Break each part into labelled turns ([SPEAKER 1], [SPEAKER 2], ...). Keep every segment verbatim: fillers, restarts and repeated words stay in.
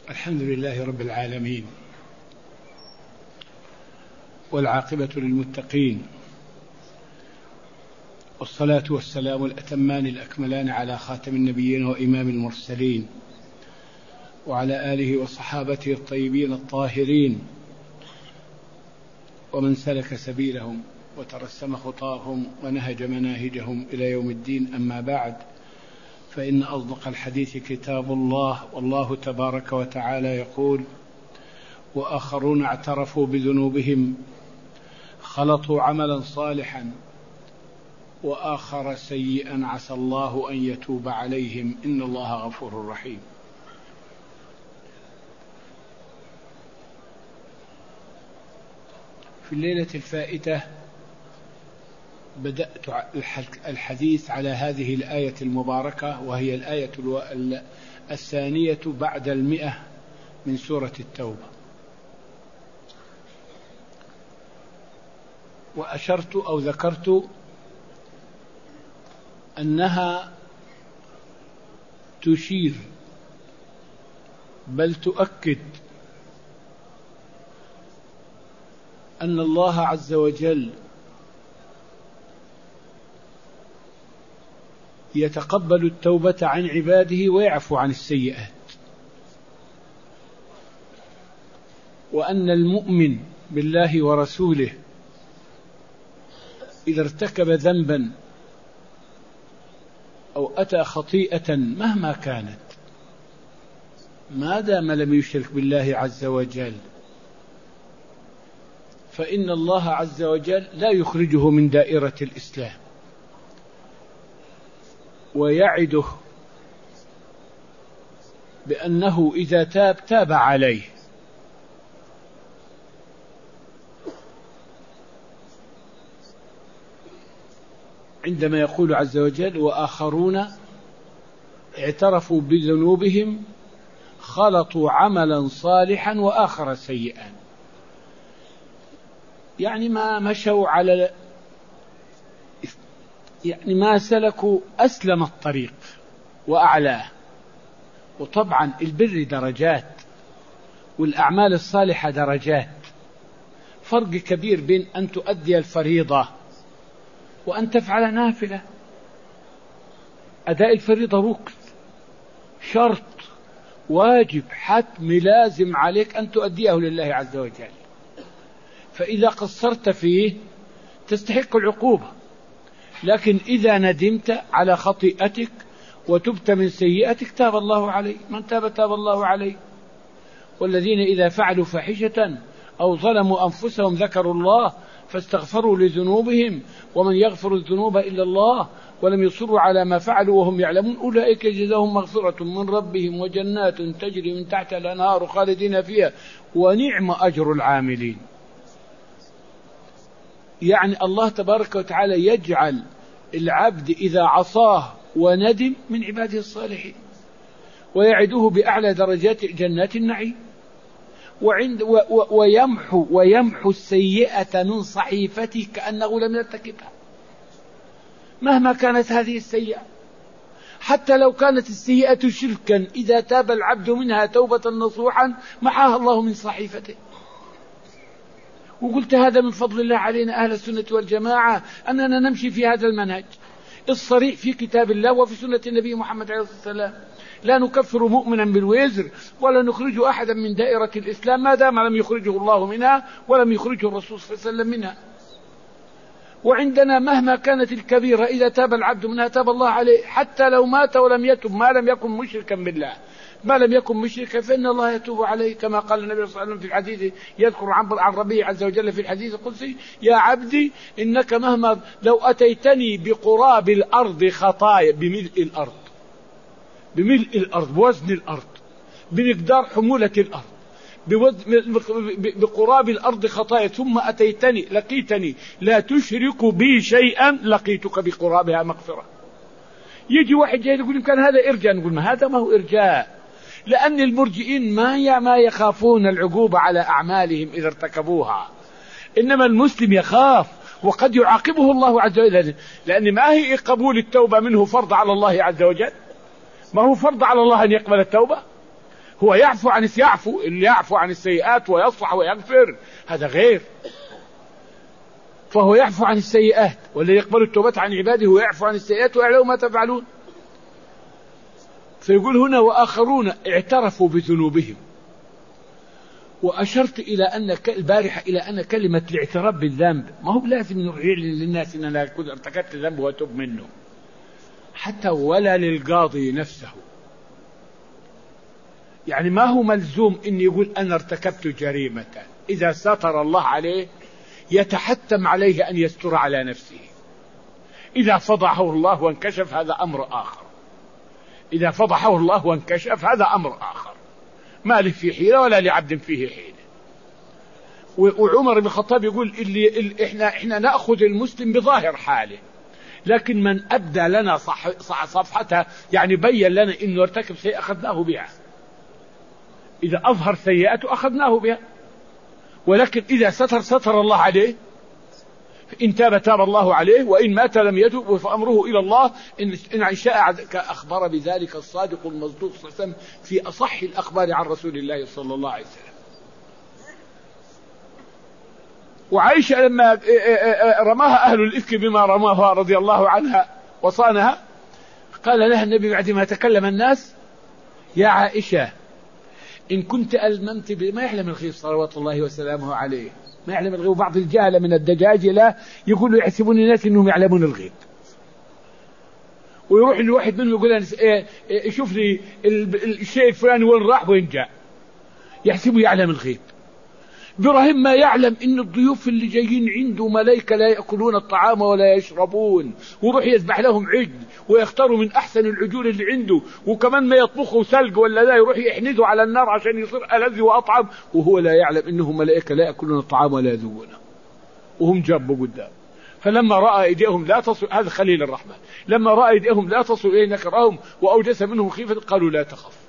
[SPEAKER 1] الحمد لله رب العالمين، والعاقبة للمتقين، والصلاة والسلام الأتمان الأكملان على خاتم النبيين وإمام المرسلين، وعلى آله وصحابته الطيبين الطاهرين، ومن سلك سبيلهم وترسم خطاهم ونهج مناهجهم إلى يوم الدين. أما بعد، فإن أصدق الحديث كتاب الله، والله تبارك وتعالى يقول: وآخرون اعترفوا بذنوبهم خلطوا عملا صالحا وآخر سيئا عسى الله أن يتوب عليهم إن الله غفور رحيم. في الليلة الفائتة بدأت الحديث على هذه الآية المباركة، وهي الآية الثانية بعد المئة من سورة التوبة، وأشرت أو ذكرت أنها تشير بل تؤكد أن الله عز وجل يتقبل التوبة عن عباده ويعفو عن السيئات، وأن المؤمن بالله ورسوله إذا ارتكب ذنبا أو أتى خطيئة مهما كانت، ما دام لم يشرك بالله عز وجل، فإن الله عز وجل لا يخرجه من دائرة الإسلام، ويعده بأنه إذا تاب تاب عليه. عندما يقول عز وجل: وآخرون اعترفوا بذنوبهم خلطوا عملا صالحا وآخر سيئا، يعني ما مشوا على يعني ما سلكوا أسلم الطريق وأعلاه. وطبعا البر درجات والأعمال الصالحة درجات، فرق كبير بين أن تؤدي الفريضة وأن تفعل نافلة. أداء الفريضة ركن، شرط، واجب، حتم، لازم عليك أن تؤديه لله عز وجل، فإذا قصرت فيه تستحق العقوبة. لكن إذا ندمت على خطيئتك وتبت من سيئتك تاب الله عليه، من تاب تاب الله عليه. والذين إذا فعلوا فاحشة أو ظلموا أنفسهم ذكروا الله فاستغفروا لذنوبهم ومن يغفر الذنوب إلا الله ولم يصروا على ما فعلوا وهم يعلمون أولئك جزاهم مغفرة من ربهم وجنات تجري من تحتها الأنهار خالدين فيها ونعم أجر العاملين. يعني الله تبارك وتعالى يجعل العبد إذا عصاه وندم من عباده الصالحين، ويعده بأعلى درجات جنات النعيم، وعند و و ويمحو ويمحو السيئة من صحيفته كأنه لم يرتكبها مهما كانت هذه السيئة، حتى لو كانت السيئة شركا إذا تاب العبد منها توبة نصوحا محاها الله من صحيفته. وقلت هذا من فضل الله علينا أهل السنة والجماعة أننا نمشي في هذا المنهج الصريح في كتاب الله وفي سنة النبي محمد عليه الصلاة والسلام. لا نكفر مؤمنا بالوزر ولا نخرج أحدا من دائرة الإسلام ما دام لم يخرجه الله منها ولم يخرجه الرسول صلى الله عليه وسلم منها. وعندنا مهما كانت الكبيرة إذا تاب العبد منها تاب الله عليه، حتى لو مات ولم يتب ما لم يكن مشركا بالله، ما لم يكن مشركا فإن الله يتوب عليه، كما قال النبي صلى الله عليه وسلم في الحديث يذكر عن ربه عز وجل في الحديث القدسي: يا عبدي إنك مهما لو أتيتني بقراب الأرض خطايا، بملء الأرض بملء الأرض بوزن الأرض بمقدار حمولة الأرض بقراب الأرض خطايا ثم أتيتني لقيتني لا تشرك بي شيئا لقيتك بقرابها مغفرة. يجي واحد جاي يقول كان هذا إرجاء، نقول ما هذا ما هو إرجاء، لأن المرجئين ما ما يخافون العقوبة على أعمالهم إذا ارتكبوها، إنما المسلم يخاف وقد يعاقبه الله عز وجل، لأن ما هي قبول التوبة منه فرض على الله عز وجل، ما هو فرض على الله أن يقبل التوبة، هو يعفو عن يعفو اللي يعفو عن السيئات ويصفح ويغفر، هذا غير. فهو يعفو عن السيئات، والذي يقبل التوبة عن عباده ويعفو عن السيئات ويعلم ما تفعلون. فيقول هنا وآخرون اعترفوا بذنوبهم. وأشرت إلى أن البارحة إلى أن كلمة الاعتراف بالذنب ما هو لازم نرجع للناس إن أنا كنت ارتكبت ذنب وأتوب منه، حتى ولا للقاضي نفسه. يعني ما هو ملزوم إن يقول أنا ارتكبت جريمة، إذا ستر الله عليه يتحتم عليه أن يستر على نفسه. إذا فضحه الله وانكشف هذا أمر آخر، إذا فضحه الله وانكشف هذا أمر آخر، ما له في حيلة ولا لعبد فيه حيلة. وعمر بن الخطاب يقول اللي, اللي إحنا, إحنا نأخذ المسلم بظاهر حاله، لكن من أبدى لنا صح صح صفحتها، يعني بين لنا إنه ارتكب سيئة أخذناه بها. إذا أظهر سيئته أخذناه بها، ولكن إذا ستر ستر الله عليه. إن تاب تاب الله عليه، وإن مات لم يتب فأمره إلى الله إن شاء. أخبر بذلك الصادق المصدوق صلى الله عليه وسلم في أصح الأخبار عن رسول الله صلى الله عليه وسلم. وعائشة لما رماها أهل الإفك بما رماها رضي الله عنها وصانها، قال لها النبي بعد ما تكلم الناس: يا عائشة إن كنت ألممت بما يعلم الغيب صلوات الله وسلامه عليه، ما يعلم الغيب. بعض الجهلة من الدجاجلة يقولوا يحسبون الناس إنهم يعلمون الغيب، ويروح الواحد منهم يقول أنا شوف لي الشيء الفلاني وين راح وين جاء، يحسبه يعلم الغيب. إبراهيم ما يعلم إن الضيوف اللي جايين عنده ملائكة لا يأكلون الطعام ولا يشربون، ويروح يذبح لهم عجل ويختاروا من أحسن العجول اللي عنده، وكمان ما يطبخوا سلق ولا لا، يروح يحنده على النار عشان يصير ألذ وأطعم، وهو لا يعلم إنهم ملائكة لا يأكلون الطعام ولا يذوونه، وهم جابوا قدام. فلما رأى أيديهم لا تصل، هذا خليل الرحمن، لما رأى أيديهم لا تصل إليه نكرهم وأوجس منهم خيفة، قالوا لا تخف.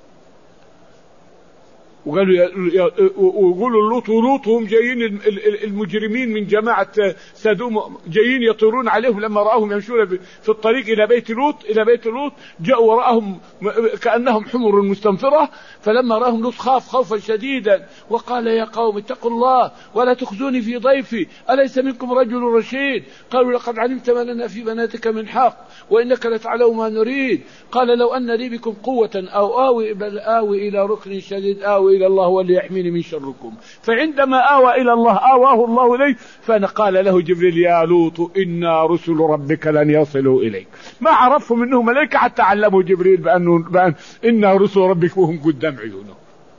[SPEAKER 1] وقالوا ويقولوا لوط ولوط هم جايين المجرمين من جماعة سدوم جايين يطيرون عليهم، لما رأهم يمشون في الطريق إلى بيت لوط إلى بيت لوط جاءوا وراءهم كأنهم حمر مستنفرة، فلما رأهم لوط خاف خوفا شديدا وقال يا قوم اتقوا الله ولا تخزوني في ضيفي أليس منكم رجل رشيد. قالوا لقد علمت ما لنا في بناتك من حق وإنك لتعلم ما نريد. قال لو أن لي بكم قوة أو آوي بل آوي إلى ركن شديد آوي إلى الله وليحميني من شركم. فعندما آوى إلى الله آواه الله إليه، فقال له جبريل يا لوط إنا رسل ربك لن يصلوا إليك. ما عرفوا منهم ملائكة حتى علموا جبريل بأنه بأن إنا رسل ربك وهم قدام عيونه،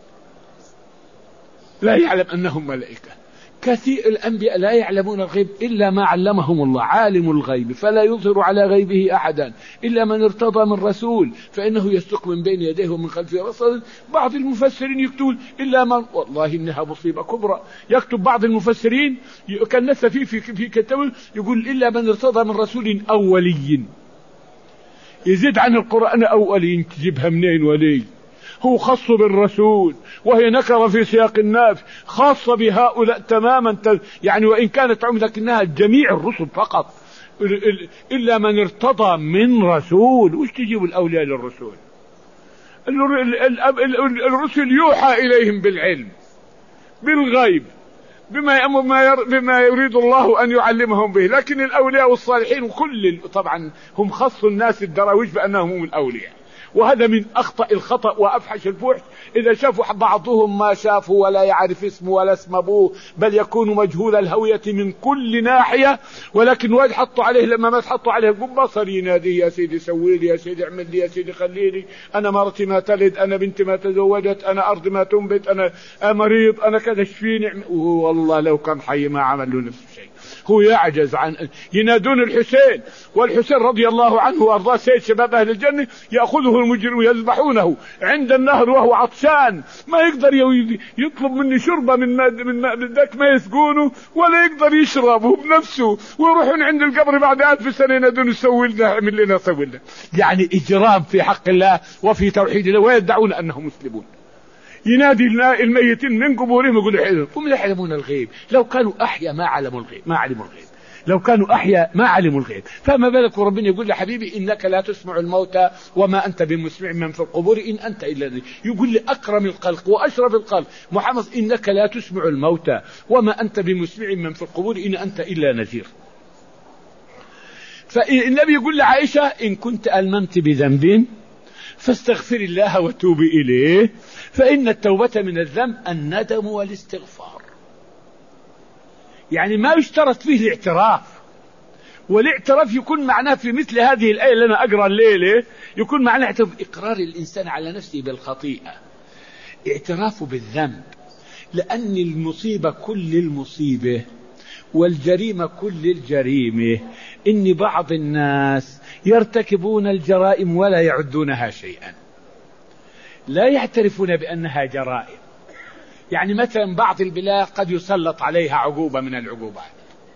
[SPEAKER 1] لا يعلم أنهم ملائكة. كثير الأنبياء لا يعلمون الغيب إلا ما علمهم الله، عالم الغيب فلا يظهر على غيبه أحدا إلا من ارتضى من رسول فإنه يسلك من بين يديه ومن خلفه رصدا. بعض المفسرين يكتبون إلا من، والله إنها مصيبة كبرى، يكتب بعض المفسرين كان نفسه في في في كتابه يقول إلا من ارتضى من رسول أولي، يزيد عن القرآن أولي، تجيبها منين ولي؟ هو خاص بالرسول، وهي نكرة في سياق الناس خاصة بهؤلاء تماما، يعني وإن كانت عم لكنها جميع الرسل فقط، إلا من ارتضى من رسول. وش تجيب الأولياء للرسول؟ الرسل يوحى إليهم بالعلم بالغيب بما بما يريد الله أن يعلمهم به، لكن الأولياء والصالحين وكل طبعا هم خصوا الناس الدراويش بأنهم هم الأولياء. وهذا من أخطأ الخطأ وأفحش الفحش، إذا شافوا بعضهم ما شافوا ولا يعرف اسمه ولا اسم أبوه، بل يكون مجهول الهوية من كل ناحية، ولكن واحد حطوا عليه لما ما تحطوا عليه قبة صار ينادي يا سيدي سوي لي، يا سيدي اعمل لي، يا سيدي خليني، أنا مرتي ما تلد، أنا بنتي ما تزوجت، أنا أرض ما تنبت، أنا مريض، أنا كذا اشفيني. والله لو كان حي ما عمل له نفس الشيء، هو يعجز عن ينادون الحسين، والحسين رضي الله عنه وأرضاه سيد شباب أهل الجنة، يأخذه المجرم يذبحونه عند النهر وهو عطشان، ما يقدر يطلب مني شربة من من ذاك ما يسقونه ولا يقدر يشربه بنفسه، ويروحون عند القبر بعد ألف سنة ينادون سوي لنا اعمل لنا سوي لنا. يعني إجرام في حق الله وفي توحيد الله، ويدعون أنهم مسلمون. ينادي الميتين من قبورهم يقول هم لا يعلمون الغيب، لو كانوا أحيا ما علموا الغيب ما علموا الغيب. لو كانوا أحياء ما علموا الغيب، فما بالك ربنا يقول لحبيبي إنك لا تسمع الموتى وما أنت بمسمع من في القبور إن أنت إلا نذير. يقول لأكرم الخلق وأشرف الخلق محمد إنك لا تسمع الموتى وما أنت بمسمع من في القبور إن أنت إلا نذير. فالنبي يقول لعائشة إن كنت ألممت بذنب فاستغفر الله وتوبي إليه فإن التوبة من الذنب الندم والاستغفار. يعني ما يشترط فيه الاعتراف، والاعتراف يكون معناه في مثل هذه الآية اللي أنا أقرأ الليلة يكون معناه اعتراف إقرار الإنسان على نفسه بالخطيئة، اعترافه بالذنب، لأن المصيبة كل المصيبة والجريمة كل الجريمة إن بعض الناس يرتكبون الجرائم ولا يعدونها شيئا، لا يعترفون بأنها جرائم. يعني مثلا بعض البلاد قد يسلط عليها عقوبة من العقوبات،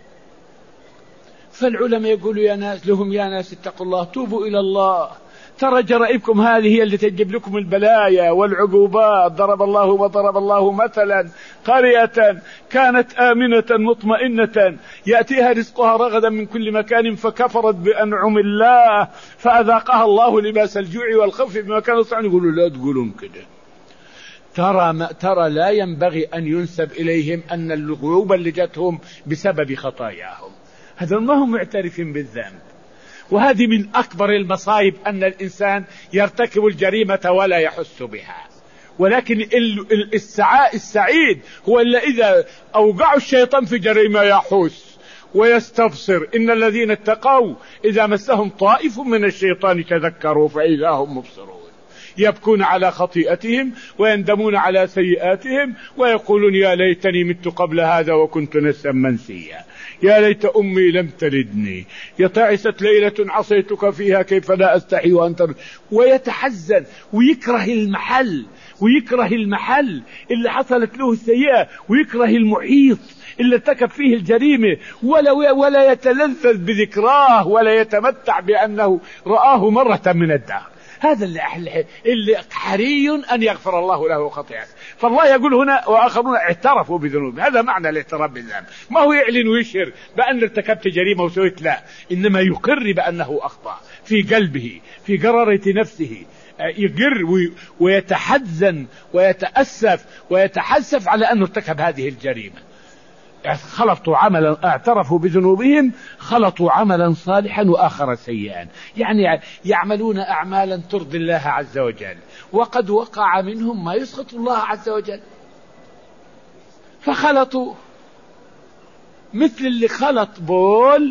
[SPEAKER 1] فالعلماء يقولوا يا ناس لهم يا ناس اتقوا الله توبوا إلى الله، ترى جرائمكم هذه هي اللي تجيب لكم البلايا والعقوبات. ضرب الله وضرب الله مثلا قرية كانت آمنة مطمئنة يأتيها رزقها رغدا من كل مكان فكفرت بأنعم الله فأذاقها الله لباس الجوع والخوف بما كانوا يصنعون. يقولوا لا تقولون كده، ترى ما ترى لا ينبغي أن ينسب إليهم أن العقوبة اللي جاتهم بسبب خطاياهم، هذا ما هم معترفين بالذنب. وهذه من أكبر المصائب أن الإنسان يرتكب الجريمة ولا يحس بها. ولكن السعيد هو اللي إذا أوقعوا الشيطان في جريمة يحس ويستبصر. إن الذين اتقوا إذا مسهم طائف من الشيطان تذكروا فإذا هم مبصرون، يبكون على خطيئتهم ويندمون على سيئاتهم ويقولون يا ليتني مت قبل هذا وكنت نسيا منسيا، يا ليت أمي لم تلدني، يا تعست ليلة عصيتك فيها كيف لا أستحي وأنت. ويتحزن ويكره المحل ويكره المحل اللي حصلت له السيئة، ويكره المحيط اللي ارتكب فيه الجريمة، ولا ولا يتلذذ بذكراه ولا يتمتع بأنه رآه مرة من الدهر. هذا اللي, اللي حري أن يغفر الله له خطيئته. فالله يقول هنا وآخرون اعترفوا بذنوب، هذا معنى الاعتراف بالذنب. ما هو يعلن ويشهر بأن ارتكبت جريمة وسويت، لا، إنما يقر بأنه أخطأ في قلبه في قرارة نفسه، يقر ويتحزن ويتأسف ويتحسف على أنه ارتكب هذه الجريمة. خلطوا عملا اعترفوا بذنوبهم، خلطوا عملا صالحا وآخر سيئا، يعني يعملون أعمالا ترضي الله عز وجل وقد وقع منهم ما يسخط الله عز وجل، فخلطوا مثل اللي خلط بول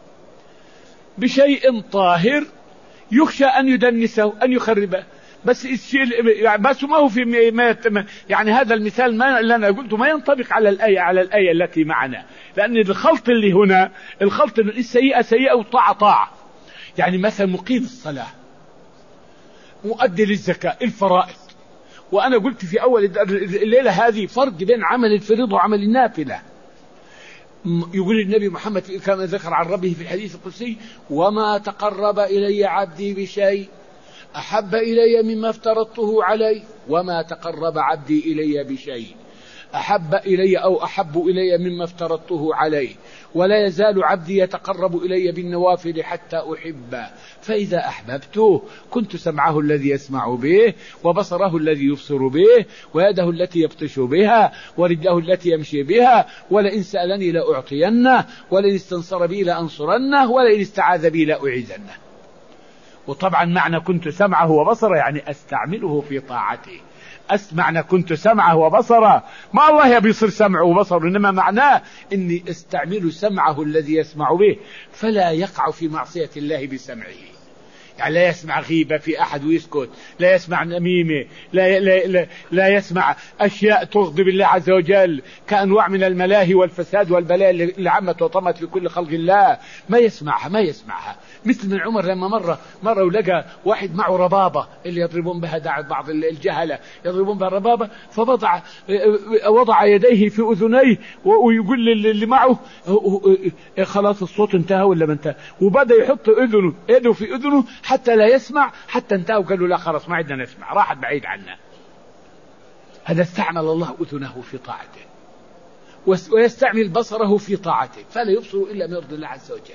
[SPEAKER 1] بشيء طاهر يخشى أن يدنسه أن يخربه. بس بس ما هو في ما يعني هذا المثال ما اللي أنا قلته ما ينطبق على الآية على الآية التي معنا، لأن الخلط اللي هنا الخلط السيئة سيئة وطاعة طاعة. يعني مثلا مقيم الصلاة، مؤدي للزكاة، الفرائض. وأنا قلت في أول الليلة هذه فرق بين عمل الفريضة وعمل النافلة. يقول النبي محمد كما ذكر عن ربه في الحديث القدسي وما تقرب إلي عبدي بشيء أحب إلي مما افترضته عليه، وما تقرب عبدي إلي بشيء أحب إلي أو أحب إلي مما افترضته عليه، ولا يزال عبدي يتقرب إلي بالنوافل حتى أحبه، فإذا أحببته كنت سمعه الذي يسمع به وبصره الذي يبصر به ويده التي يبطش بها ورجله التي يمشي بها، ولئن سألني لأعطينه ولئن استنصر بي لأنصرنه ولئن استعاذ بي لأعيذنه. وطبعا معنى كنت سمعه وبصره يعني أستعمله في طاعته. أسمعنا كنت سمعه وبصره، ما الله يبصر سمعه وبصره، إنما معناه إني استعمل سمعه الذي يسمع به فلا يقع في معصية الله بسمعه. يعني لا يسمع غيبة في أحد ويسكت، لا يسمع نميمة، لا, لا, لا, لا يسمع أشياء تغضب الله عز وجل كأنواع من الملاهي والفساد والبلاء اللي عمت وطمت في كل خلق الله، ما يسمعها ما يسمعها. مثل من عمر لما مرة مرة ولقى واحد معه ربابة اللي يضربون بها داعي بعض الجهلة يضربون بها الربابة، فوضع وضع يديه في أذنيه ويقول اللي معه خلاص الصوت انتهى ولا ما انتهى، وبدأ يحط أذنه يده في أذنه حتى لا يسمع حتى انتهى، وقالوا لا خلاص ما عندنا نسمع، راحت بعيد عنا. هذا استعمل الله أذنه في طاعته ويستعمل بصره في طاعته فلا يبصر إلا ما يرضي الله عز وجل.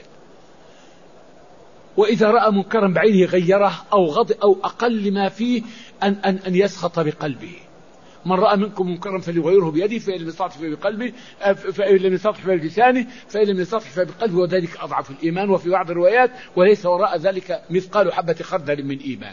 [SPEAKER 1] وإذا رأى منكرا بعينه غيره أو غض أو أقل ما فيه أن, أن, أن يسخط بقلبه. من رأى منكم منكرا فليغيره بيده فإن لم يستطع فبقلبه فإن لم يستطع فبلسانه فإن لم يستطع فبقلبه وذلك أضعف الإيمان. وفي بعض الروايات وليس وراء ذلك مثقال حبة خردل من إيمان.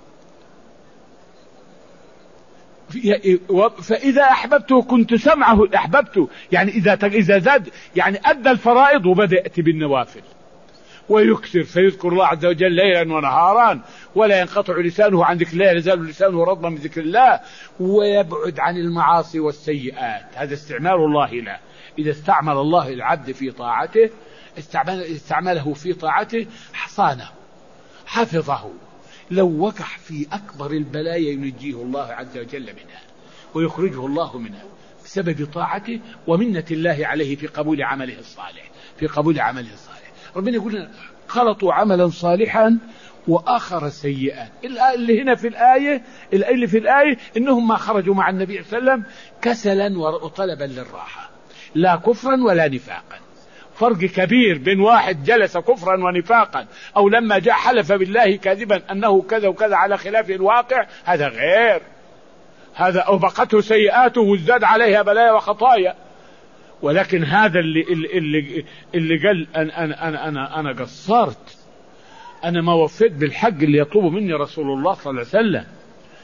[SPEAKER 1] فإذا أحببته كنت سمعه أحببته يعني إذا إذا زاد يعني أدى الفرائض وبدأ يأتي بالنوافل ويكثر فيذكر الله عز وجل ليلا ونهارا ولا ينقطع لسانه عن ذكر الله لا يزال لسانه رطبا من ذكر الله ويبعد عن المعاصي والسيئات. هذا استعمال الله له. إذا استعمل الله العبد في طاعته استعمل استعمله في طاعته حصانه حفظه. لو وقع في أكبر البلايا ينجيه الله عز وجل منها ويخرجه الله منها بسبب طاعته ومنة الله عليه في قبول عمله الصالح في قبول عمله الصالح. ربنا يقول لنا خلطوا عملا صالحا وآخر سيئا. اللي هنا في الآية اللي في الآية إنهم ما خرجوا مع النبي صلى الله عليه وسلم كسلا وطلبا للراحة لا كفرا ولا نفاقا. فرق كبير بين واحد جلس كفرا ونفاقا أو لما جاء حلف بالله كاذبا أنه كذا وكذا على خلاف الواقع. هذا غير هذا أوبقته سيئاته وازداد عليها بلايا وخطايا. ولكن هذا اللي اللي اللي قال أنا أنا أنا أنا, أنا قصرت أنا ما وفيت بالحق اللي يطلبه مني رسول الله صلى الله عليه وسلم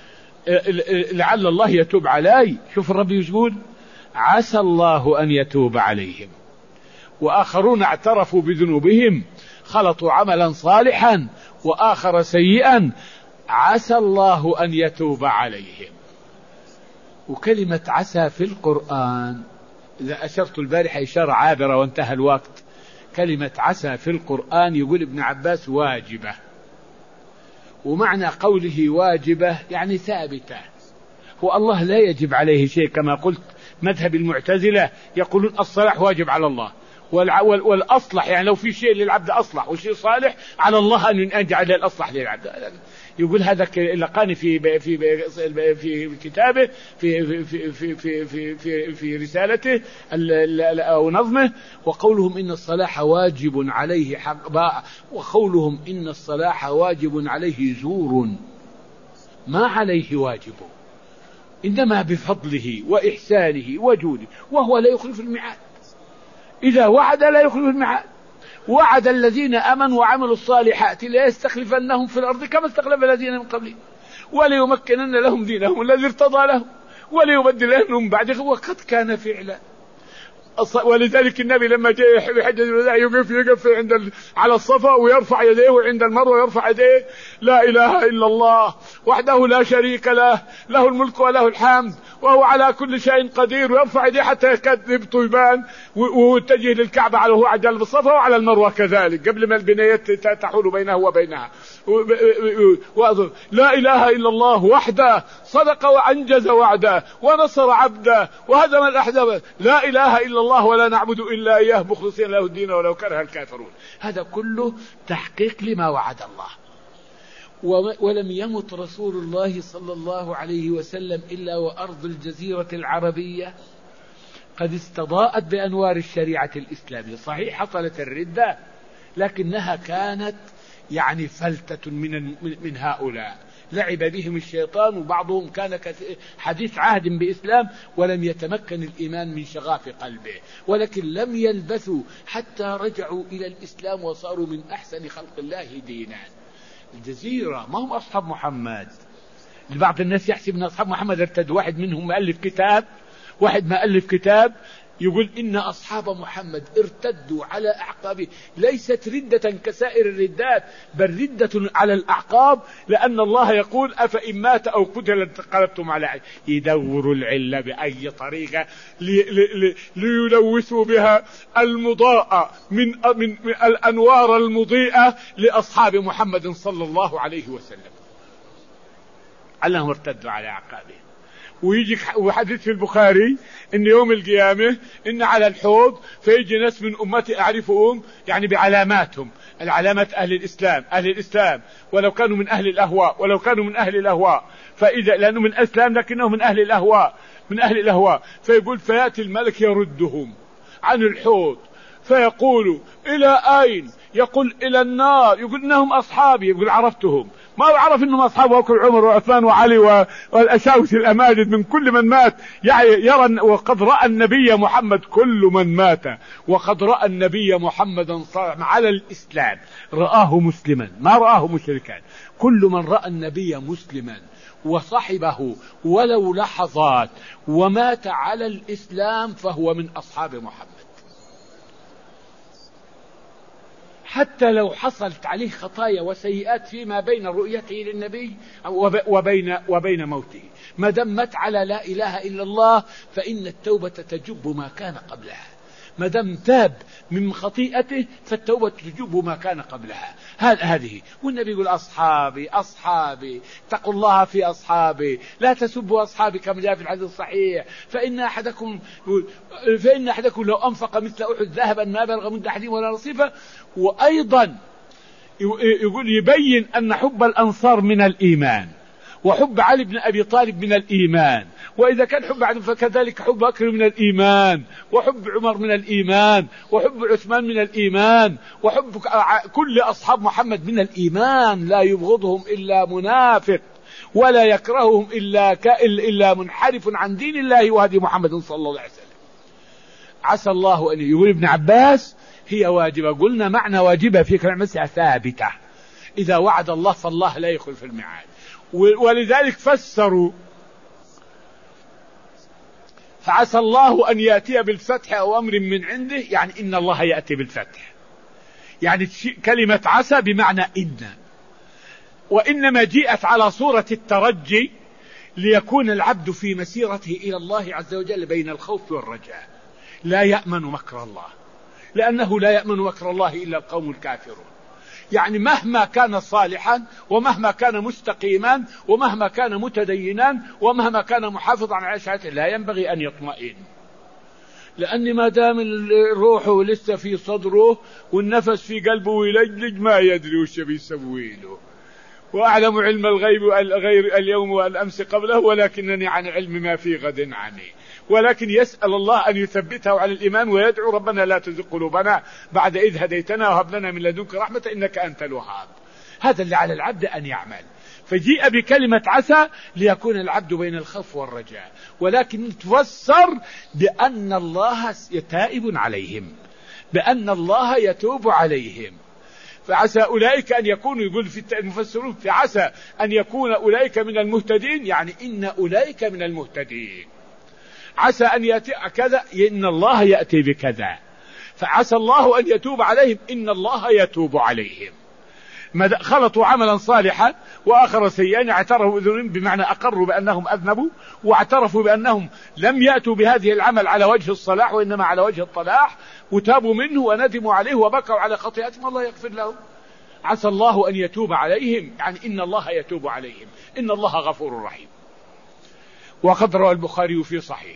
[SPEAKER 1] لعل الله يتوب علي. شوف الرب يقول عسى الله أن يتوب عليهم. وآخرون اعترفوا بذنوبهم خلطوا عملا صالحا وآخر سيئا عسى الله أن يتوب عليهم. وكلمة عسى في القرآن إذا أشرت البارحة إشارة عابرة وانتهى الوقت. كلمة عسى في القرآن يقول ابن عباس واجبة. ومعنى قوله واجبة يعني ثابتة. هو الله لا يجب عليه شيء كما قلت. مذهب المعتزلة يقولون الصلاح واجب على الله والأصلح يعني لو في شيء للعبد أصلح وشيء صالح على الله أن يجعل الأصلح للعبد. يقول هذا لقاني في في في كتابه في في في في في في, في رسالته أو نظمه. وقولهم إن الصلاح واجب عليه حق وقولهم إن الصلاح واجب عليه زور ما عليه واجب إنما بفضله وإحسانه وجوده وهو لا يخلف الميعاد. إذا وعد لا يخلف الميعاد. وعد الذين آمنوا وعملوا الصالحات لا يستخلفنهم في الأرض كما استخلف الذين من قبلهم وليمكنن لهم دينهم الذي ارتضى لهم وليبدلنهم بعده وقد كان فعلا. ولذلك النبي لما جاء يحج الوداع يقف يقف عند على الصفا ويرفع يديه وعند المروة يرفع يديه لا إله إلا الله وحده لا شريك له له الملك وله الحمد وهو على كل شيء قدير ويرفع يديه حتى يكاد يبطو يبان ويتجه للكعبة على هو عجل بالصفا وعلى المروة كذلك قبل ما البنايات تحول بينه وبينها. لا إله إلا الله وحده صدق وأنجز وعده ونصر عبده وهزم الأحزاب لا إله إلا الله ولا نعبد إلا إياه مخلصين له الدين ولو كره الكافرون. هذا كله تحقيق لما وعد الله. ولم يمت رسول الله صلى الله عليه وسلم إلا وأرض الجزيرة العربية قد استضاءت بأنوار الشريعة الإسلامية. صحيح حصلت الردة لكنها كانت يعني فلتة من من هؤلاء لعب بهم الشيطان وبعضهم كان حديث عهد بإسلام ولم يتمكن الإيمان من شغاف قلبه ولكن لم يلبثوا حتى رجعوا إلى الإسلام وصاروا من أحسن خلق الله دينا. الجزيرة ما هم أصحاب محمد. بعض الناس يحسب أن أصحاب محمد ارتدوا. واحد منهم مؤلف كتاب واحد ما ألف كتاب يقول إن أصحاب محمد ارتدوا على أعقابه ليست ردة كسائر الردات بل ردة على الأعقاب لأن الله يقول أفإن مات أو قتل انقلبتم على عين. يدوروا العلة بأي طريقة لي لي ليلوثوا بها المضاءة من, من, من الأنوار المضيئة لأصحاب محمد صلى الله عليه وسلم علهم ارتدوا على أعقابهم. ويجي وحديث في البخاري إن يوم القيامة إن على الحوض فيجي ناس من أمتي أعرفهم يعني بعلاماتهم العلامات أهل الإسلام أهل الإسلام ولو كانوا من أهل الأهواء ولو كانوا من أهل الأهواء فإذا لأنه من الإسلام لكنه من أهل الأهواء من أهل الأهواء، فيقول فيأتي الملك يردهم عن الحوض فيقول إلى أين؟ يقول إلى النار. يقول إنهم أصحابي. يقول عرفتهم. ما عرف إنهم أصحابه أكل عمر وعثمان وعلي والأشاوس الأماجد من كل من مات، يعني يرى. وقد رأى النبي محمد كل من مات، وقد رأى النبي محمدا على الإسلام رآه مسلما ما رآه مشركا. كل من رأى النبي مسلما وصحبه ولو لحظات ومات على الإسلام فهو من أصحاب محمد، حتى لو حصلت عليه خطايا وسيئات فيما بين رؤيته للنبي وبين, وبين موته. ما دام مات على لا إله إلا الله فإن التوبة تجب ما كان قبلها. ما دام تاب من خطيئته فالتوبة تجب ما كان قبلها. هذه. والنبي يقول أصحابي أصحابي اتقوا الله في أصحابي لا تسبوا أصحابي كما جاء في الحديث الصحيح، فإن أحدكم فإن أحدكم لو أنفق مثل أحد ذهبا ما بلغ مد أحدهم ولا نصيفه. وأيضا يقول يبين أن حب الأنصار من الإيمان، وحب علي بن أبي طالب من الإيمان، وإذا كان حب علي فكذلك حب بكر من الإيمان، وحب عمر من الإيمان، وحب عثمان من الإيمان، وحب كل أصحاب محمد من الإيمان. لا يبغضهم إلا منافق، ولا يكرههم إلا كائل إلا منحرف عن دين الله وهدي محمد صلى الله عليه وسلم. عسى الله أن يقول ابن عباس هي واجبة. قلنا معنى واجبة في كلمة ثابتة، إذا وعد الله فالله لا يخلف الميعاد. ولذلك فسروا فعسى الله أن يأتي بالفتح أو أمر من عنده، يعني إن الله يأتي بالفتح، يعني كلمة عسى بمعنى إن، وإنما جاءت على صورة الترجي ليكون العبد في مسيرته إلى الله عز وجل بين الخوف والرجاء، لا يأمن مكر الله، لأنه لا يأمن مكر الله إلا القوم الكافرون. يعني مهما كان صالحا ومهما كان مستقيما ومهما كان متدينا ومهما كان محافظا على شهادته لا ينبغي أن يطمئن، لأن ما دام الروح لسه في صدره والنفس في قلبه ويلجلج ما يدري وش بيسوي له. وأعلم علم الغيب غير اليوم والأمس قبله ولكنني عن علم ما في غد عني. ولكن يسأل الله أن يثبته على الإيمان ويدعو ربنا لا تزغ قلوبنا بعد إذ هديتنا وهب لنا من لدنك رحمة إنك أنت الوهاب. هذا اللي على العبد أن يعمل. فجيء بكلمة عسى ليكون العبد بين الخوف والرجاء، ولكن تفسر بأن الله يتائب عليهم، بأن الله يتوب عليهم. فعسى أولئك أن يكونوا، يقول في المفسرون في عسى أن يكون أولئك من المهتدين، يعني إن أولئك من المهتدين. عسى أن يأتي كذا، إن الله يأتي بكذا. فعسى الله أن يتوب عليهم، إن الله يتوب عليهم. خلطوا عملا صالحا وآخر سيئا، اعترفوا بذنوبهم بمعنى أقروا بأنهم أذنبوا، واعترفوا بأنهم لم يأتوا بهذه العمل على وجه الصلاح وإنما على وجه الطلاح، وتابوا منه وندموا عليه وبكوا على خطيئتهم، الله يغفر لهم. عسى الله أن يتوب عليهم، يعني إن الله يتوب عليهم، إن الله غفور رحيم. وقد روى البخاري في صحيح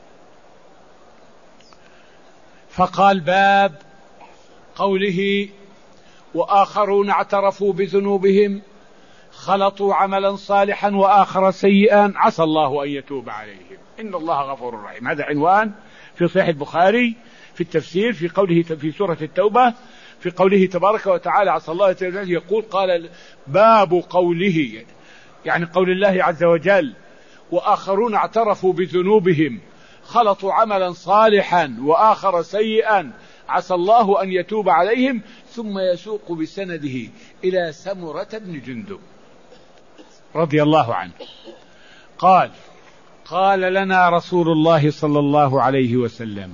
[SPEAKER 1] فقال باب قوله وآخرون اعترفوا بذنوبهم خلطوا عملا صالحا وآخر سيئا عسى الله أن يتوب عليهم إن الله غفور رحيم. هذا عنوان في صحيح البخاري في التفسير في قوله في سورة التوبة في قوله تبارك وتعالى عسى الله يقول قال باب قوله، يعني قول الله عز وجل وآخرون اعترفوا بذنوبهم خلطوا عملا صالحا وآخر سيئا عسى الله أن يتوب عليهم، ثم يسوق بسنده إلى سمرة بن جندب رضي الله عنه قال قال لنا رسول الله صلى الله عليه وسلم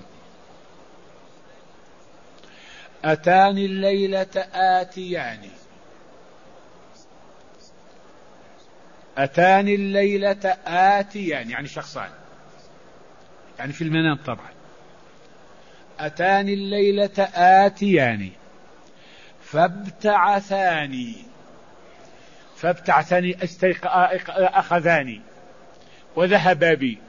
[SPEAKER 1] أتاني الليلة آتيان أتاني الليلة آتيان يعني شخصان، يعني في المنام طبعا. أتاني الليلة آتيان فابتعثاني فابتعثاني أخذاني وذهبا بي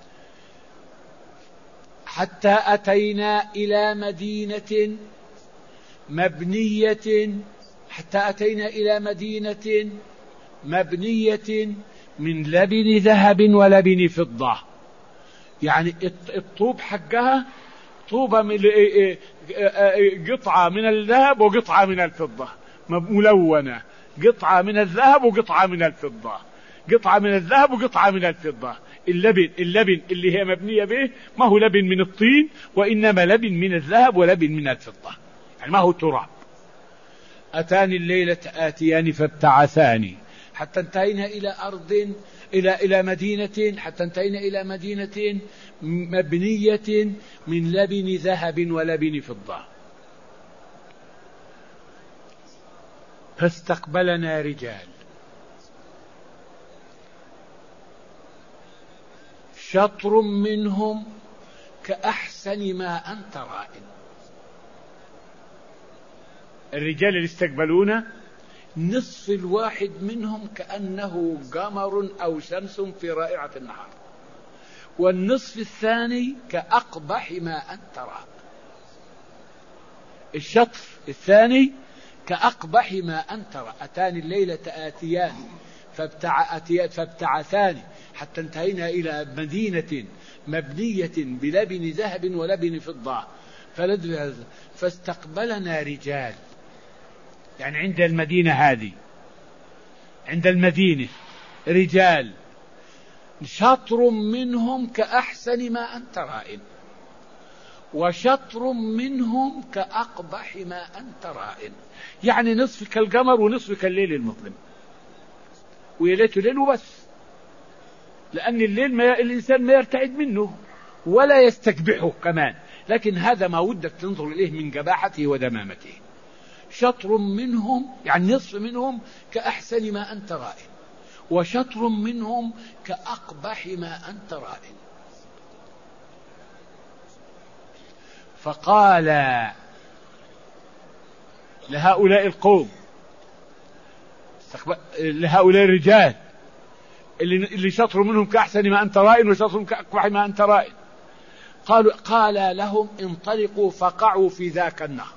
[SPEAKER 1] حتى أتينا إلى مدينة مبنية حتى أتينا إلى مدينة مبنية من لبن ذهب ولبن فضة يعني الطوب حقها طوبة من قطعة من الذهب وقطعة من الفضة ملونة، قطعة من الذهب وقطعة من الفضة، قطعة من الذهب وقطعة من الفضة. اللبن اللبن اللي هي مبنية به ما هو لبن من الطين، وإنما لبن من الذهب ولبن من الفضة، يعني ما هو تراب. أتاني الليلة آتيان فابتعثاني حتى انتهينا إلى أرض إلى إلى مدينة حتى انتهينا إلى مدينة مبنية من لبن ذهب ولبن فضة. فاستقبلنا رجال شطر منهم كأحسن ما أنت رائن. الرجال اللي استقبلونا نصف الواحد منهم كأنه قمر أو شمس في رائعة النهار، والنصف الثاني كأقبح ما أنت رائن. الشطر الثاني كأقبح ما أنت رائن. أتاني الليلة آتيان فابتعثان حتى انتهينا إلى مدينة مبنية بلبن ذهب ولبن فضة فاستقبلنا رجال، يعني عند المدينة هذه عند المدينة رجال شطر منهم كأحسن ما أنت رائن وشطر منهم كأقبح ما أنت رائن، يعني نصف كالقمر ونصف كالليل المظلم، ويا ليته ليل وبس، لأن الليل ما الإنسان ما يرتعد منه ولا يستكبحه كمان، لكن هذا ما ودك تنظر إليه من قباحته ودمامته. شطر منهم يعني نصف منهم كأحسن ما أنت رائن وشطر منهم كأقبح ما أنت رائن. فقال لهؤلاء القوم لهؤلاء الرجال اللي شطر منهم كأحسن ما أنت رائن وشطر منهم كأقبح ما أنت رائن، قالوا قال لهم انطلقوا فقعوا في ذاك النهر،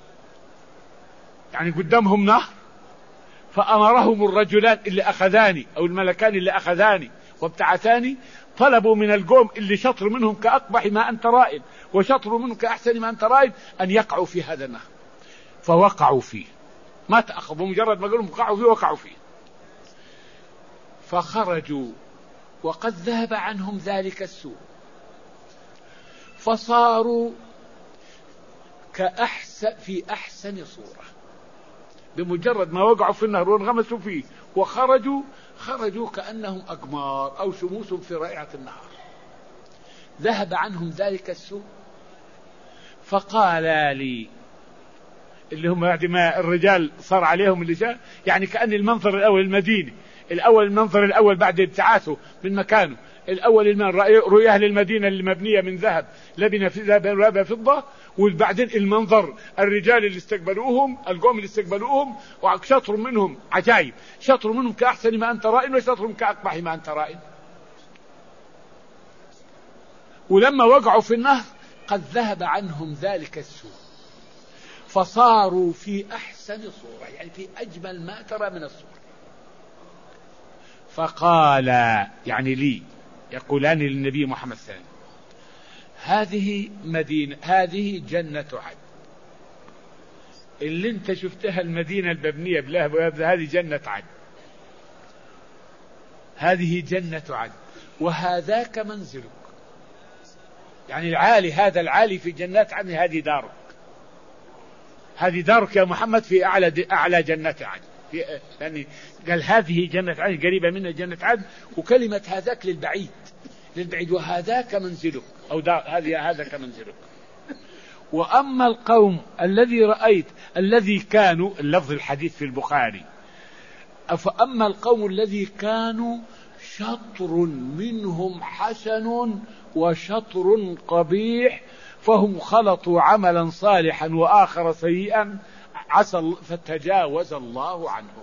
[SPEAKER 1] يعني قدامهم نهر، فأمرهم الرجلان اللي أخذاني أو الملكان اللي أخذاني وابتعثاني طلبوا من القوم اللي شطر منهم كأقبح ما أنت رائن وشطر منهم كأحسن ما أنت رائن أن يقعوا في هذا النهر، فوقعوا فيه، ما تأخذوا مجرد ما قالوا وقعوا فيه وقعوا فيه. فخرجوا وقد ذهب عنهم ذلك السوء، فصاروا كأحسن في أحسن صورة، بمجرد ما وقعوا في النهر وانغمسوا فيه وخرجوا خرجوا كأنهم أقمار أو شموس في رائعة النهار، ذهب عنهم ذلك السوء. فقال لي اللي هم بعد ما الرجال صار عليهم اللي جاء، يعني كأن المنظر الأول المدينة الأول المنظر الأول بعد ابتعاثه من مكانه الأول المن رؤية للمدينة المبنية من ذهب لبن في ذهب ولبن فضة، وبعدين المنظر الرجال اللي استقبلوهم القوم اللي استقبلوهم وشطر منهم عجائب، شطر منهم كأحسن ما أنت رائن وشطر منهم كأقبح ما أنت رائن. ولما وقعوا في النهر قد ذهب عنهم ذلك السوء فصاروا في أحسن صورة، يعني في أجمل ما ترى من الصورة. فقال يعني لي يقولان للنبي محمد صلى الله عليه وسلم هذه مدينة هذه جنة عدن، اللي انت شفتها المدينة المبنية بلهب هذه جنة عدن، هذه جنة عدن وهذاك منزلك، يعني العالي هذا العالي في جنات عدن هذه دارك، هذه دارك يا محمد في أعلى أعلى جنة عدن، في يعني قال هذه جنة عدن قريبة منها جنة عدن، وكلمة هذاك للبعيد للبعيد وهذاك منزلك أو هذه هذاك منزلك. وأما القوم الذي رأيت الذي كانوا اللفظ الحديث في البخاري فأما القوم الذي كانوا شطر منهم حسن وشطر قبيح فهم خلطوا عملا صالحا وآخر سيئا عسى فتجاوز الله عنهم.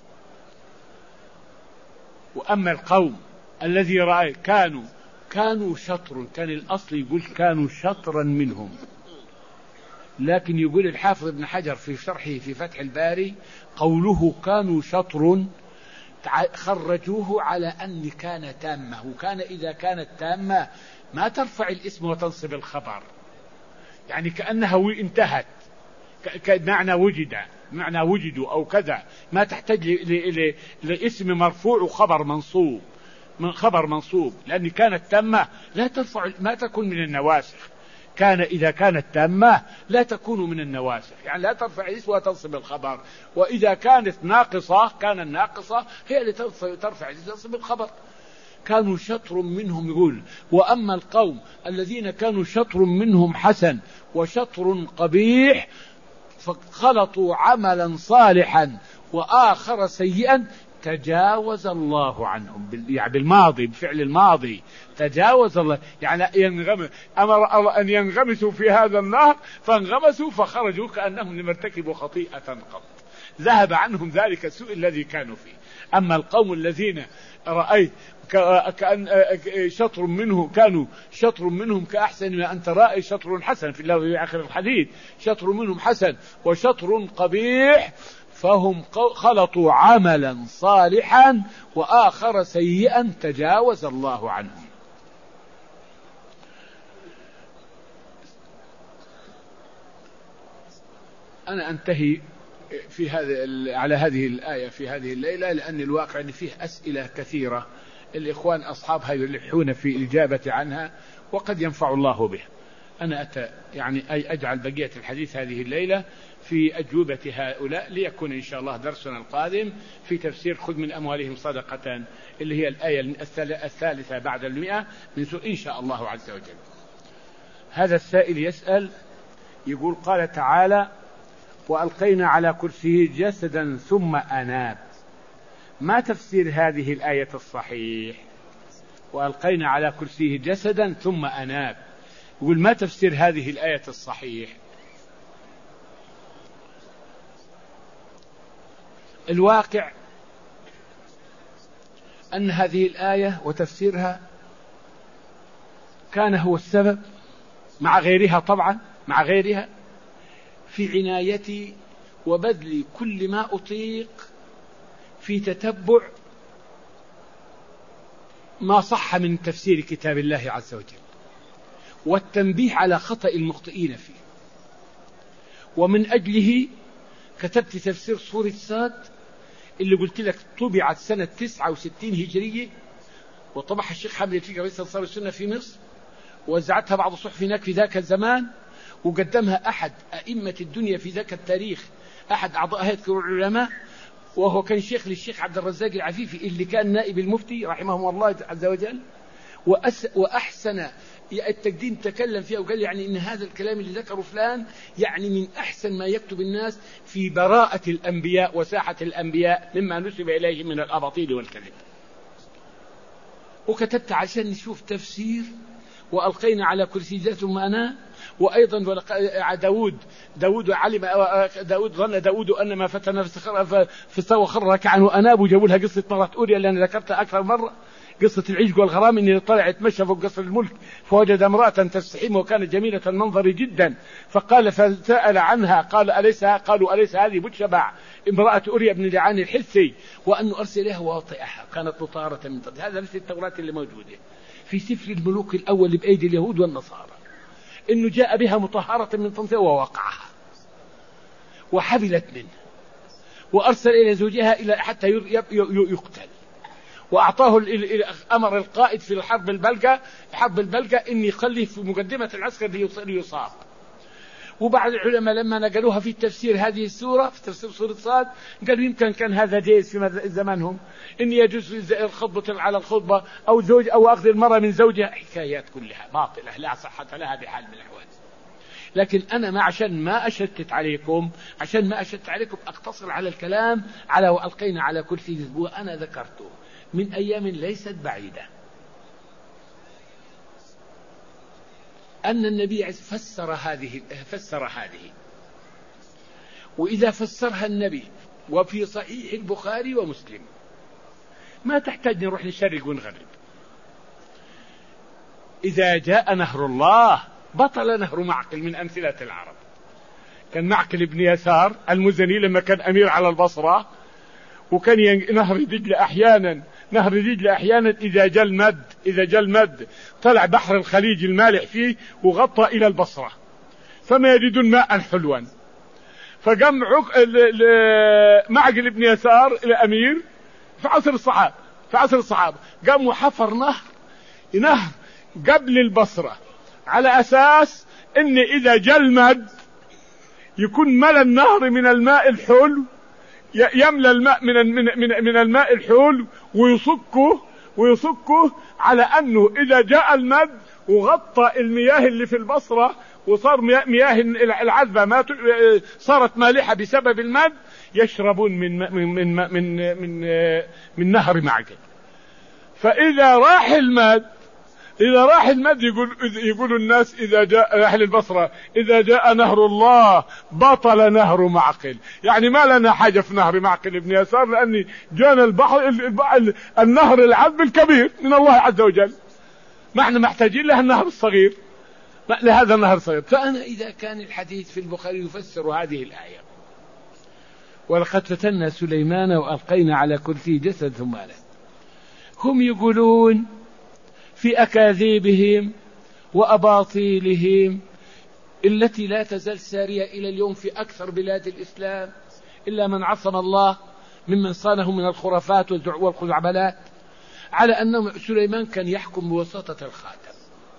[SPEAKER 1] وأما القوم الذي رأي كانوا كانوا شطر، كان الأصل يقول كانوا شطرا منهم، لكن يقول الحافظ ابن حجر في شرحه في فتح الباري قوله كانوا شطر خرجوه على أن كان تامة، وكان إذا كانت تامة ما ترفع الاسم وتنصب الخبر، يعني كأنها انتهت، كمعنى وجد، معنى وجدوا أو كذا، ما تحتاج لاسم مرفوع وخبر منصوب، من خبر منصوب، لأن كانت تامة لا ترفع، ما تكون من النواسخ. كان إذا كانت تامة لا تكون من النواسخ، يعني لا ترفع الاسم وتنصب الخبر. وإذا كانت ناقصة، كان الناقصة هي اللي ترفع الاسم وتنصب الخبر. كانوا شطر منهم، يقول: وأما القوم الذين كانوا شطر منهم حسن وشطر قبيح فخلطوا عملا صالحا وآخر سيئا تجاوز الله عنهم، يعني بالماضي، بفعل الماضي، تجاوز الله، يعني ينغمس، أمر الله أن ينغمسوا في هذا النهر فانغمسوا فخرجوا كأنهم لم يرتكبوا خطيئة قط، ذهب عنهم ذلك السوء الذي كانوا فيه. أما القوم الذين رأيت كأن شطر منهم كانوا شطر منهم كأحسن ما أنت رأي، شطر حسن في الله في آخر الحديث، شطر منهم حسن وشطر قبيح فهم خلطوا عملا صالحا وآخر سيئا تجاوز الله عنهم. أنا أنتهي في هذا على هذه الآية في هذه الليلة، لأن الواقع أن فيه أسئلة كثيرة الإخوان أصحابها يلحون في الإجابة عنها، وقد ينفع الله به. أنا أتى يعني أي أجعل بقية الحديث هذه الليلة في أجوبة هؤلاء، ليكون إن شاء الله درسنا القادم في تفسير خذ من أموالهم صدقة، اللي هي الآية الثالثة بعد المئة من سورة إن شاء الله عز وجل. هذا السائل يسأل يقول: قال تعالى: وألقينا على كرسيه جسدا ثم أناب، ما تفسير هذه الآية الصحيح؟ وألقينا على كرسيه جسدا ثم أناب، يقول ما تفسير هذه الآية الصحيح؟ الواقع أن هذه الآية وتفسيرها كان هو السبب، مع غيرها طبعا، مع غيرها في عنايتي وبذل كل ما أطيق في تتبع ما صح من تفسير كتاب الله عز وجل، والتنبيه على خطأ المخطئين فيه. ومن أجله كتبت تفسير سورة صاد اللي قلت لك طبعت سنة تسعة وستين هجرية، وطبعها الشيخ حامد الفقي رئيس أنصار السنة في مصر، ووزعتها بعض الصحف هناك في ذاك الزمان، وقدمها أحد أئمة الدنيا في ذاك التاريخ، أحد أعضاء هيئة العلماء، وهو كان شيخ للشيخ عبد الرزاق العفيفي اللي كان نائب المفتي رحمه الله عز وجل، وأحسن التقديم تكلم فيها وقال يعني إن هذا الكلام اللي ذكره فلان يعني من أحسن ما يكتب الناس في براءة الأنبياء وساحة الأنبياء مما نسب إليه من الأباطيل والكذب. وكتبت عشان نشوف تفسير وألقينا على كرسي ذات معناه. وأيضا داود داود علم داود ظن داود أن ما فتن فاستوى خر ركعا وأناب، وجابوا لها قصة مرات أوريا اللي أنا ذكرتها أكثر مرة، قصة العشق والغرام، إني طلع يتمشى فوق قصر الملك فوجد امرأة تستحم وكانت جميلة المنظر جدا، فقال فسأل عنها قال أليس قالوا أليس هذه بتشبع امرأة أوريا بن لعان الحثي، وأن أرسلها وأطئها كانت مطهرة من طهر. هذا ليس التوراة اللي موجودة في سفر الملوك الأول بأيدي اليهود والنصارى، إنه جاء بها مطهرة من طنطها ووقعها وحبلت منه، وأرسل إلى زوجها إلى حتى يقتل، وأعطاه أمر القائد في الحرب البلقة حرب البلقة إني يخليه في مقدمة العسكر ليصاب. وبعض العلماء لما نقلوها في تفسير هذه السورة في تفسير سورة صاد قالوا يمكن كان هذا جائز في زمانهم، إن يجوز الخطبة على الخطبة أو زوج أو أخذ المرأة من زوجها، حكايات كلها باطلة لا صحة لها بحال من الأحوال. لكن أنا ما عشان ما أشتت عليكم عشان ما أشتت عليكم أقتصر على الكلام على وألقينا على كرسي، وأنا ذكرته من أيام ليست بعيدة أن النبي فسر هذه فسر هذه وإذا فسرها النبي وفي صحيح البخاري ومسلم ما تحتاج نروح نشرق ونغرب. إذا جاء نهر الله بطل نهر معقل من أمثلة العرب. كان معقل بن يسار المزني لما كان أمير على البصرة وكان ين... نهر دجلة أحيانا نهر دجلة أحيانا إذا جاء المد إذا جاء المد طلع بحر الخليج المالح فيه وغطى إلى البصرة، فما يجدون ماء حلوا. فقام عق... ل... ل... معقل بن يسار الأمير في عصر الصحابة في عصر الصحابة قام وحفر نهر نهر قبل البصرة، على أساس إن إذا جاء المد يكون ملأ النهر من الماء الحلو، يملأ الماء من من من, من الماء الحلو ويصكه ويصكه على أنه إذا جاء المد وغطى المياه اللي في البصرة وصار مياه العذبة ما صارت مالحة بسبب المد، يشربون من من من من من, من نهر معقل. فإذا راح المد إذا راح المد يقول يقول الناس إذا جاء أهل البصرة إذا جاء نهر الله بطل نهر معقل، يعني ما لنا حاجة في نهر معقل ابن يسار، لأن جانا البحر النهر العذب الكبير من الله عز وجل، ما احنا محتاجين له النهر الصغير، لهذا النهر الصغير. فأنا إذا كان الحديث في البخاري يفسر هذه الآية ولقد فتنا سليمان وألقينا على كرسيه جسد ثم أناب، هم يقولون في أكاذيبهم وأباطيلهم التي لا تزال سارية إلى اليوم في أكثر بلاد الإسلام إلا من عصم الله ممن صانه من الخرافات والخزعبلات، على أن سليمان كان يحكم بواسطة الخاتم،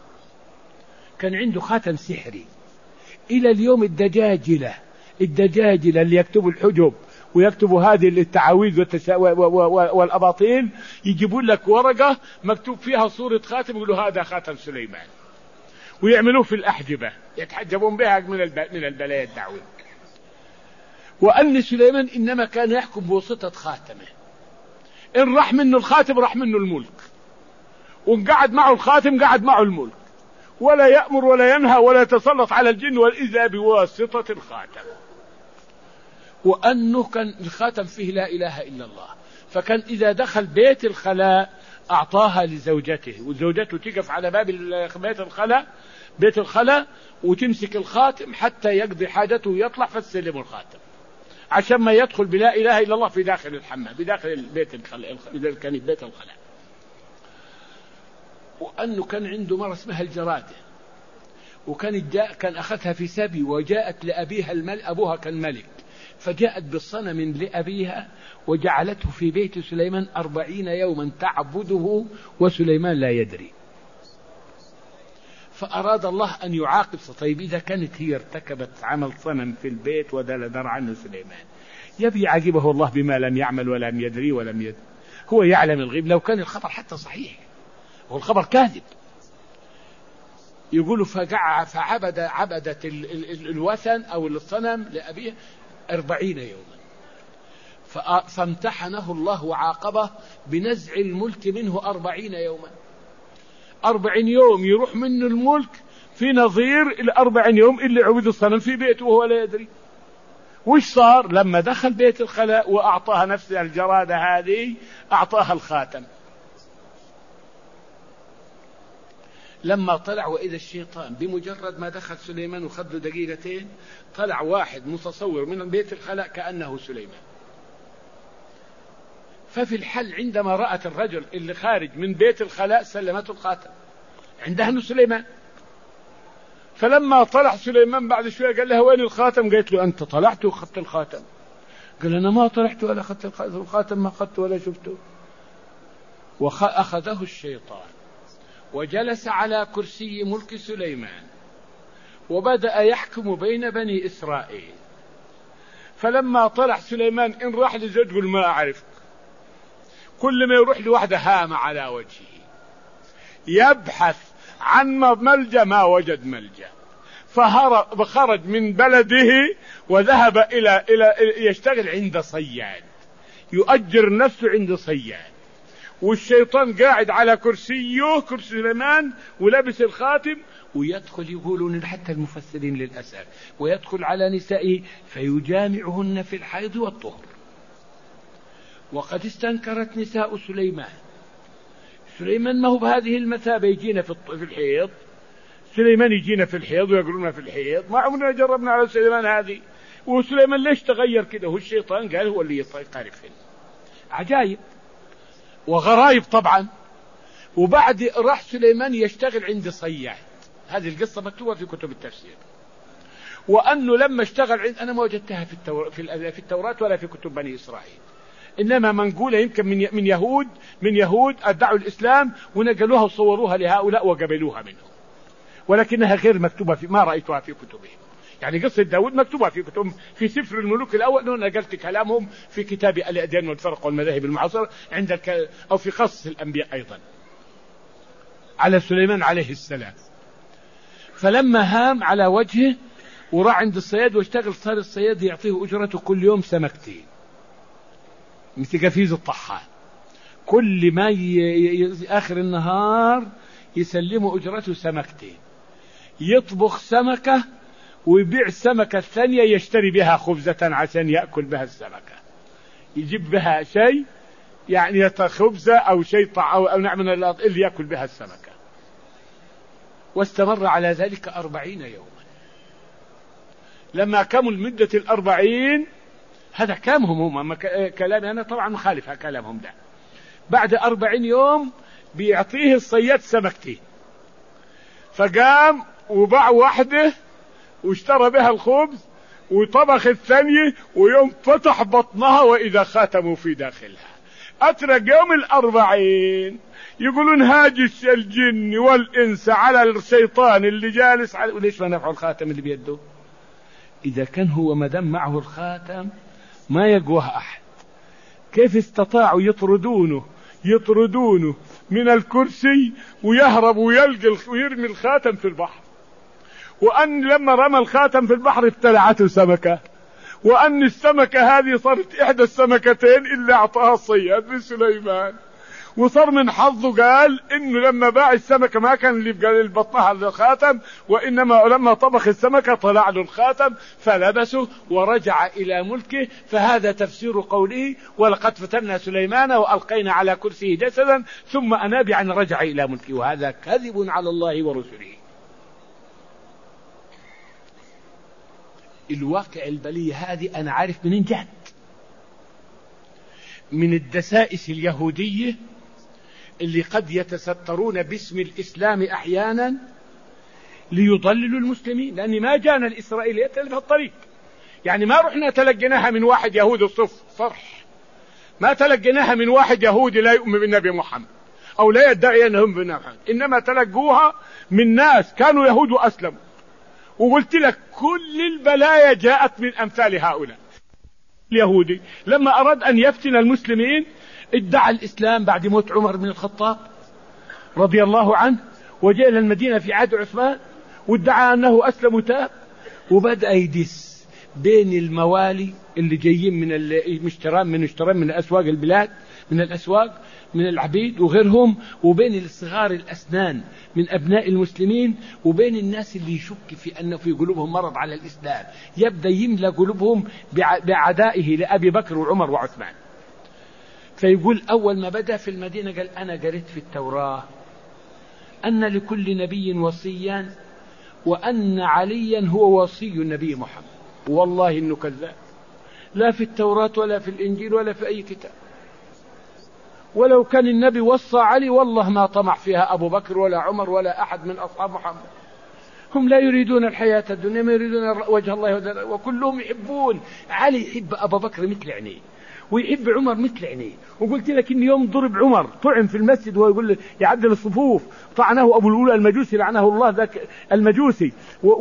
[SPEAKER 1] كان عنده خاتم سحري. إلى اليوم الدجاجلة الدجاجلة اللي يكتبوا الحجب ويكتبوا هذه التعاويذ والتسا... والأباطيل يجيبون لك ورقة مكتوب فيها صورة خاتم يقولوا هذا خاتم سليمان، ويعملوه في الأحجبة يتحجبون بها من الب... من البلايا الدعوية. وأن سليمان إنما كان يحكم بواسطة خاتمه، إن راح منه الخاتم راح منه الملك، وإن قعد معه الخاتم قعد معه الملك، ولا يأمر ولا ينهى ولا يتسلط على الجن والإذى بواسطة الخاتم. وأنه كان الخاتم فيه لا إله إلا الله، فكان إذا دخل بيت الخلاء أعطاها لزوجته، وزوجته تقف على باب بيت الخلاء بيت الخلاء وتمسك الخاتم حتى يقضي حاجته ويطلع فتسلم الخاتم، عشان ما يدخل بلا إله إلا الله في داخل الحمام بداخل بيت الخلاء إذا كان بيت الخلاء. وأنه كان عنده مرة اسمها الجرادة، وكان جاء كان أخذها في سبي وجاءت لأبيها الملك، أبوها كان ملك، فجاءت بالصنم لأبيها وجعلته في بيت سليمان أربعين يوما تعبده وسليمان لا يدري. فأراد الله أن يعاقب. طيب إذا كانت هي ارتكبت عمل صنم في البيت ودلدر عنه سليمان، يبي يعاقبه الله بما لم يعمل ولم يدري ولم يدري، هو يعلم الغيب. لو كان الخبر حتى صحيح والخبر كاذب، يقولوا فقع فعبد عبدت ال ال ال الوثن أو الصنم لأبيه أربعين يوما، فامتحنه الله وعاقبه بنزع الملك منه أربعين يوما. أربعين يوم يروح منه الملك في نظير الأربعين يوم اللي عبد الصنم في بيته وهو لا يدري. وش صار لما دخل بيت الخلاء وأعطاها نفس الجرادة هذه، أعطاها الخاتم. لما طلع وإذا الشيطان بمجرد ما دخل سليمان وخذ له دقيقتين طلع واحد متصور من بيت الخلاء كأنه سليمان. ففي الحل عندما رأت الرجل اللي خارج من بيت الخلاء سلمته الخاتم عندها انه سليمان. فلما طلع سليمان بعد شوية قال لها وين الخاتم؟ قالت له أنت طلعت وأخذت الخاتم. قال أنا ما طلعت ولا أخذت الخاتم، ما أخذته ولا شفته. وأخذه الشيطان وجلس على كرسي ملك سليمان وبدأ يحكم بين بني إسرائيل. فلما طلع سليمان إن راح لزوج يقول ما أعرفك، كل ما يروح لوحده هام على وجهه يبحث عن ملجأ ما وجد ملجأ، فهرب خرج من بلده وذهب إلى إلى يشتغل عند صياد، يؤجر نفسه عند صياد، والشيطان قاعد على كرسيه كرسي سليمان ولبس الخاتم، ويدخل يقولون حتى المفسرين للأسف ويدخل على نسائه فيجامعهن في الحيض والطهر. وقد استنكرت نساء سليمان. سليمان ما هو بهذه المثابة يجينا في الحيض، سليمان يجينا في الحيض ويقولون في الحيض، ما عمرنا جربنا على سليمان هذه. وسليمان ليش تغير كده؟ هو الشيطان قال هو اللي يطارفين. عجائب وغرايب طبعا. وبعد راح سليمان يشتغل عند صياد، هذه القصة مكتوبة في كتب التفسير، وأنه لما اشتغل عند، أنا ما وجدتها في التوراة في التوراة ولا في كتب بني إسرائيل، إنما منقولة يمكن من من يهود من يهود أدعوا الإسلام ونقلوها وصوروها لهؤلاء وقبلوها منهم، ولكنها غير مكتوبة في، ما رأيتها في كتبهم. يعني قصة داود مكتوبة في كتب، في سفر الملوك الأول، أنا نقلت كلامهم في كتاب الأديان والفرق والمذاهب المعاصرة عند الك... أو في قصص الأنبياء أيضا على سليمان عليه السلام. فلما هام على وجهه وراح عند الصياد واشتغل، صار الصياد يعطيه أجرته كل يوم سمكتين، مثل قفيز الطحان، كل ما ي... ي... آخر النهار يسلموا أجرته سمكتين، يطبخ سمكة ويبيع السمكة الثانية يشتري بها خبزة عشان يأكل بها السمكة، يجيب بها شيء يعني خبزة أو شيء طع أو نوع من اللي يأكل بها السمكة. واستمر على ذلك أربعين يوما. لما كمل مدة الأربعين، هذا كلامهم هم، كلامي أنا طبعا مخالفها كلامهم ده، بعد أربعين يوم بيعطيه الصياد سمكتين، فقام وباع واحدة واشترى بها الخبز وطبخ الثانية، ويوم فتح بطنها وإذا خاتموا في داخلها. أترك يوم الأربعين يقولون هاجس الجن والإنس على الشيطان اللي جالس على، وليش ما نفعوا الخاتم اللي بيده؟ إذا كان هو مدام معه الخاتم ما يقوه أحد. كيف استطاعوا يطردونه يطردونه من الكرسي ويهرب ويلقى ويرمي الخاتم في البحر؟ وأن لما رمى الخاتم في البحر ابتلعته سمكة، وأن السمكة هذه صارت إحدى السمكتين اللي أعطاها الصياد لسليمان. وصار من حظه قال إنه لما باع السمكة ما كان اللي بقى بطنها الخاتم، وإنما لما طبخ السمكة طلع له الخاتم فلبسه ورجع إلى ملكه. فهذا تفسير قوله ولقد فتنا سليمان وألقينا على كرسيه جسدا ثم أناب، يعني رجع إلى ملكه. وهذا كذب على الله ورسله. الواقع البلية هذه أنا عارف منين جات، من الدسائس اليهودية اللي قد يتسترون باسم الإسلام أحيانا ليضللوا المسلمين، لأن ما جانا الإسرائيليات إلا في الطريق. يعني ما رحنا تلقيناها من واحد يهودي الصف صرح، ما تلقيناها من واحد يهودي لا يؤمن بالنبي محمد أو لا يدعي أنهم بالنبي محمد، إنما تلقوها من ناس كانوا يهود وأسلموا. وقلت لك كل البلايا جاءت من أمثال هؤلاء. اليهودي لما أراد أن يفتن المسلمين ادعى الإسلام بعد موت عمر بن الخطاب رضي الله عنه، وجاء إلى المدينة في عهد عثمان وادعى أنه أسلم وتاب، وبدأ يدس بين الموالي اللي جايين من المشتران من اشتران من أسواق البلاد، من الأسواق من العبيد وغيرهم، وبين الصغار الأسنان من أبناء المسلمين، وبين الناس اللي يشك في أنه في قلوبهم مرض على الإسلام، يبدأ يملى قلوبهم بعدائه لأبي بكر وعمر وعثمان. فيقول أول ما بدأ في المدينة قال أنا قريت في التوراة أن لكل نبي وصيا، وأن عليا هو وصي النبي محمد. والله إنه كذاب، لا في التوراة ولا في الإنجيل ولا في أي كتاب. ولو كان النبي وصى علي والله ما طمع فيها أبو بكر ولا عمر ولا أحد من أصحاب محمد. هم لا يريدون الحياة الدنيا، ما يريدون وجه الله، وكلهم يحبون علي، يحب أبو بكر مثل عينيه ويحب عمر مثل عينيه. وقلت لك إن يوم ضرب عمر طعن في المسجد وهو يقول يعدل الصفوف، طعنه أبو الأولى المجوسي لعنه الله ذاك المجوسي،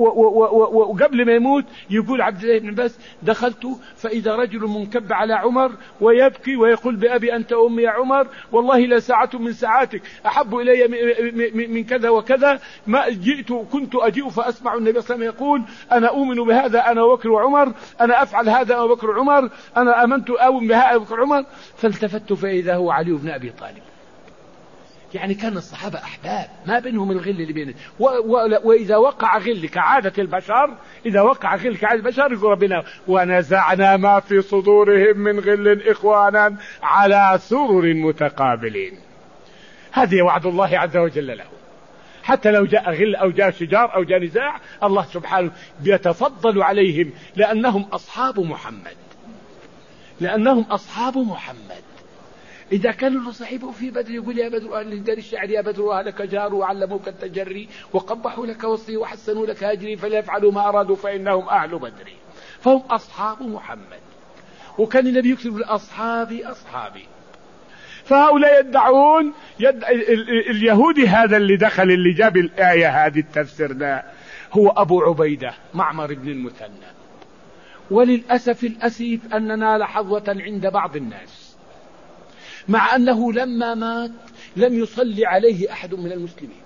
[SPEAKER 1] وقبل ما يموت يقول عبد الله بن عباس دخلت فإذا رجل منكب على عمر ويبكي ويقول بأبي أنت أمي يا عمر، والله لا ساعة من ساعاتك أحب إلي من كذا وكذا، ما جئت كنت أجيء فأسمع النبي صلى الله عليه وسلم يقول أنا أؤمن بهذا أنا وبكر وعمر، أنا أفعل هذا أنا وبكر وعمر، أنا آمنت أؤمن بهذا أنا وبكر وعمر. فالتفت فإذا هو علي بن أبي طالب. يعني كان الصحابة أحباب ما بينهم الغل اللي بينهم، وإذا وقع غل كعادة البشر، إذا وقع غل كعادة البشر يقول ربنا ونزعنا ما في صدورهم من غل إخوانا على سرر متقابلين. هذه وعد الله عز وجل له. حتى لو جاء غل أو جاء شجار أو جاء نزاع، الله سبحانه بيتفضل عليهم لأنهم أصحاب محمد، لأنهم أصحاب محمد. إذا كان له صاحبه في بدر يقول يا بدر أهل الدار الشعر يا بدر أهلك جار وعلموك التجري وقبحوا لك وصي وحسنوا لك هجري فليفعلوا ما أرادوا فإنهم أهل بدر. فهم أصحاب محمد، وكان النبي يكتب أصحابي أصحابي. فهؤلاء يدعون يد... ال... ال... اليهودي هذا اللي دخل اللي جاب الآية هذه التفسير ده هو أبو عبيدة معمر بن المثنى. وللأسف الأسيف أننا لحظة عند بعض الناس، مع أنه لما مات لم يصلي عليه أحد من المسلمين.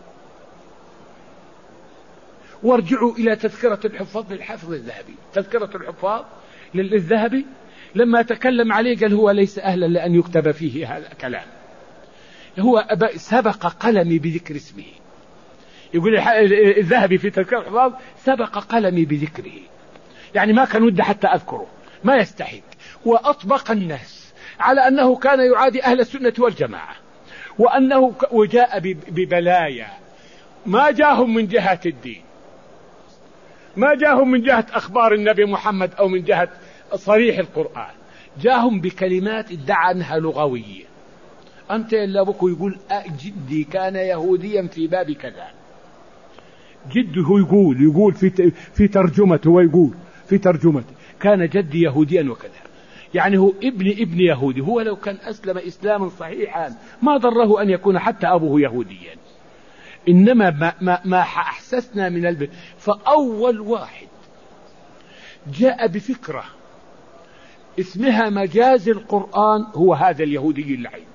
[SPEAKER 1] وارجعوا إلى تذكرة الحفاظ للحافظ الذهبي، تذكرة الحفاظ للذهبي لما تكلم عليه قال هو ليس أهلا لأن يكتب فيه هذا الكلام، هو سبق قلمي بذكر اسمه. يقول الذهبي في تذكرة الحفاظ سبق قلمي بذكره، يعني ما كان ودي حتى أذكره، ما يستحق. وأطبق الناس على أنه كان يعادي أهل السنة والجماعة، وأنه وجاء ببلايا ما جاهم من جهة الدين، ما جاهم من جهة أخبار النبي محمد أو من جهة صريح القرآن، جاهم بكلمات ادعى أنها لغوية. أنت إلا بكو يقول جدي كان يهوديا في باب كذا، جده يقول يقول في في ترجمته ويقول في ترجمته كان جدي يهوديا وكذا، يعني هو ابن ابن يهودي. هو لو كان أسلم إسلاما صحيحا ما ضره أن يكون حتى أبوه يهوديا، إنما ما, ما, ما أحسسنا من الب... فأول واحد جاء بفكرة اسمها مجاز القرآن هو هذا اليهودي اللعين،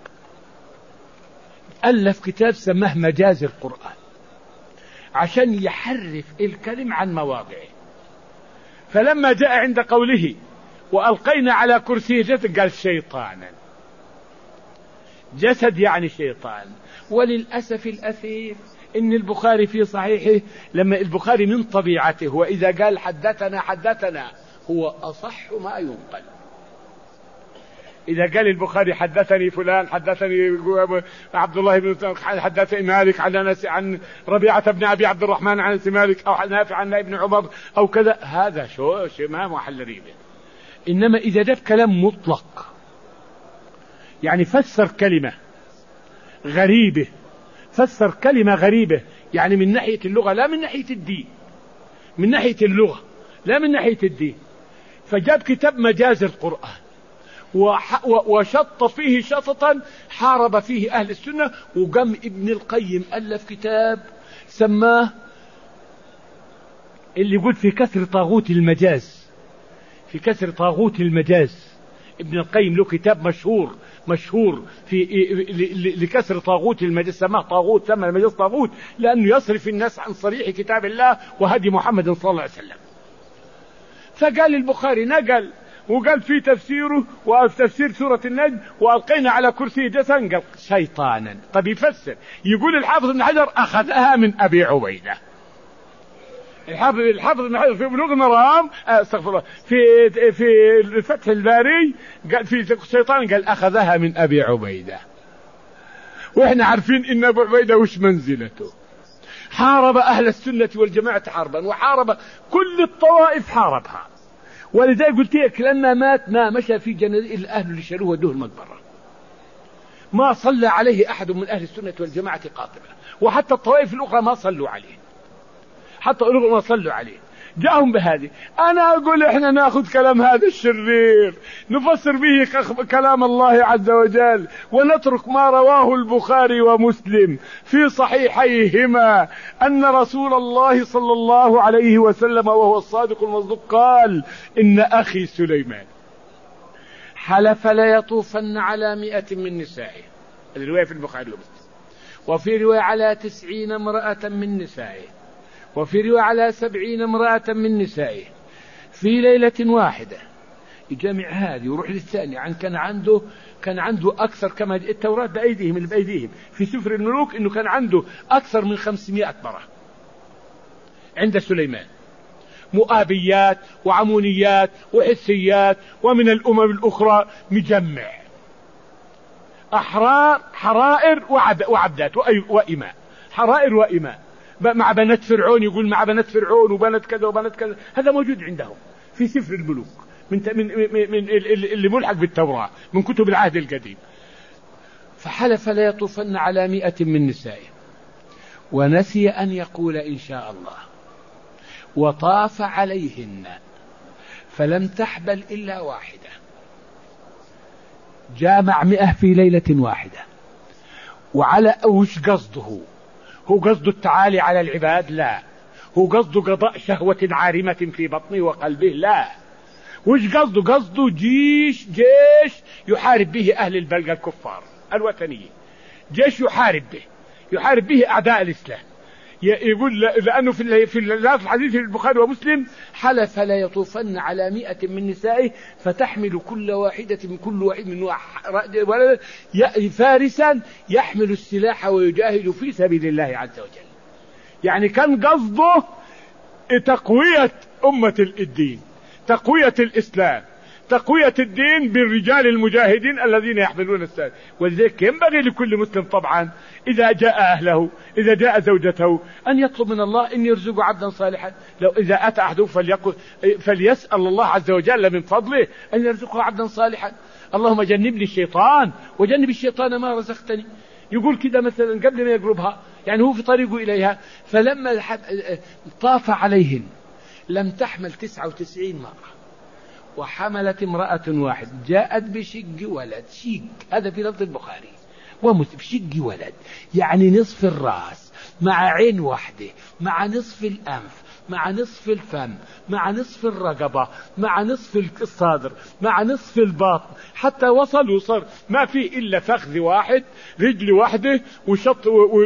[SPEAKER 1] ألف كتاب سماه مجاز القرآن عشان يحرف الكلم عن مواضعه. فلما جاء عند قوله وألقينا على كرسيه جسد قال شيطانا، جسد يعني شيطان. وللأسف الأثير إن البخاري في صحيحه لما البخاري من طبيعته وإذا قال حدثنا حدثنا هو أصح ما ينقل. إذا قال البخاري حدثني فلان حدثني عبد الله بن حدثني مالك عن ناس عن ربيعة بن أبي عبد الرحمن عن مالك أو نافع عن ابن عمر أو كذا، هذا شو ما محل ريبه. إنما إذا جاء كلام مطلق يعني فسر كلمة غريبة، فسر كلمة غريبة يعني من ناحية اللغة لا من ناحية الدين، من ناحية اللغة لا من ناحية الدين، فجاب كتاب مجاز القرآن وشط فيه شططا حارب فيه أهل السنة. وقام ابن القيم ألف كتاب سماه اللي يقول في كسر طاغوت المجاز، في كسر طاغوت المجاز. ابن القيم له كتاب مشهور مشهور في لكسر طاغوت المجاز، سماه طاغوت، سمى المجاز طاغوت لأنه يصرف الناس عن صريح كتاب الله وهدي محمد صلى الله عليه وسلم. فقال البخاري نقل وقال في تفسيره وفي تفسير سورة النجم وألقينا على كرسي جسدا قال شيطانا. طب يفسر يقول الحافظ ابن حجر أخذها من أبي عبيدة. الحافظ الحافظ ابن حجر في بلوغ المرام استغفر الله في في فتح الباري قال في شيطان قال أخذها من أبي عبيدة. وإحنا عارفين إن أبو عبيدة وش منزلته، حارب أهل السنة والجماعة حربا وحارب كل الطوائف حاربها. ولذلك قلت لك لما مات ما مشى في جنازة الأهل اللي شالوه ودوه المقبرة، ما صلى عليه أحد من أهل السنة والجماعة قاطبة، وحتى الطوائف الأخرى ما صلوا عليه، حتى الأخرى ما صلوا عليه. جاءهم بهذه. أنا أقول إحنا نأخذ كلام هذا الشرير نفسر به كلام الله عز وجل ونترك ما رواه البخاري ومسلم في صحيحيهما أن رسول الله صلى الله عليه وسلم وهو الصادق المصدوق قال إن أخي سليمان حلف ليطوفن على مئة من نسائه، الرواية في البخاري ومسلم، وفي رواية على تسعين امرأة من نسائه، وفي رواية على سبعين امرأة من نسائه في ليلة واحدة. يجمع هذه ويروح للثاني عن كان عنده كان عنده أكثر كما التوراة بأيديهم اللي بأيديهم في سفر الملوك إنه كان عنده أكثر من خمسمائة مرة عند سليمان، مؤابيات وعمونيات وحسيات ومن الأمم الأخرى مجمع أحرار حرائر وعبدات وإماء، حرائر وإماء مع بنات فرعون، يقول مع بنات فرعون وبنات كذا وبنات كذا، هذا موجود عندهم في سفر الملوك من من من اللي ملحق بالتوراة من كتب العهد القديم. فحلف لا يطوفن على مئة من نسائه، ونسي أن يقول إن شاء الله، وطاف عليهن فلم تحبل إلا واحدة، جامع مئة في ليلة واحدة. وعلى وش قصده؟ هو قصده التعالي على العباد؟ لا. هو قصده قضاء شهوة عارمة في بطنه وقلبه؟ لا. وش قصده؟ قصده جيش جيش يحارب به أهل البلد الكفار الوثنيين، جيش يحارب به يحارب به أعداء الإسلام. يقول لأنه في في الحديث البخاري ومسلم حلف لا يطوفن على مئة من نسائه فتحمل كل واحدة من كل واحد من فارسا يحمل السلاح ويجاهد في سبيل الله عز وجل. يعني كان قصده تقوية أمة الدين، تقوية الإسلام، تقوية الدين بالرجال المجاهدين الذين يحملون السلاح. ولذلك ينبغي لكل مسلم طبعا إذا جاء أهله، إذا جاء زوجته، أن يطلب من الله أن يرزق عبدا صالحا. لو إذا أتى أحده فليقل فليسأل الله عز وجل من فضله أن يرزقه عبدا صالحا. اللهم جنبني الشيطان وجنب الشيطان ما رزقتني. يقول كده مثلا قبل ما يقربها، يعني هو في طريقه إليها. فلما طاف عليهن لم تحمل تسعة وتسعين مرة، وحملت امرأة واحد جاءت بشق ولد. شق هذا في لفظ البخاري ومسلم، شق ولد يعني نصف الرأس مع عين واحدة، مع نصف الأنف، مع نصف الفم، مع نصف الرقبة، مع نصف الصدر، مع نصف البطن، حتى وصل وصل ما في إلا فخذ واحد، رجل واحدة، وشط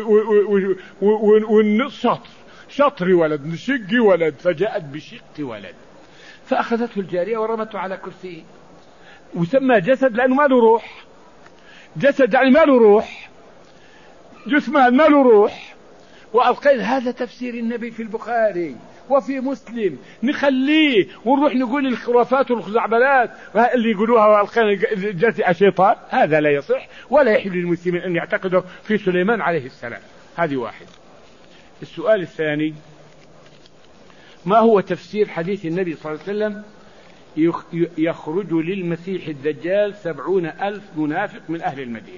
[SPEAKER 1] والنص شطر شطر ولد، شق ولد. فجاءت بشق ولد فأخذته الجارية ورمته على كرسيه، وسمى جسد لأنه ما له روح. جسد يعني ما له روح، جسمان ما له روح. وألقين هذا تفسير النبي في البخاري وفي مسلم، نخليه ونروح نقول الخرافات والخزعبلات اللي يقولوها وألقين جسد شيطان؟ هذا لا يصح، ولا يحل للمسلمين أن يعتقدوا في سليمان عليه السلام. هذه واحد. السؤال الثاني: ما هو تفسير حديث النبي صلى الله عليه وسلم يخرج للمسيح الدجال سبعون ألف منافق من أهل المدينة؟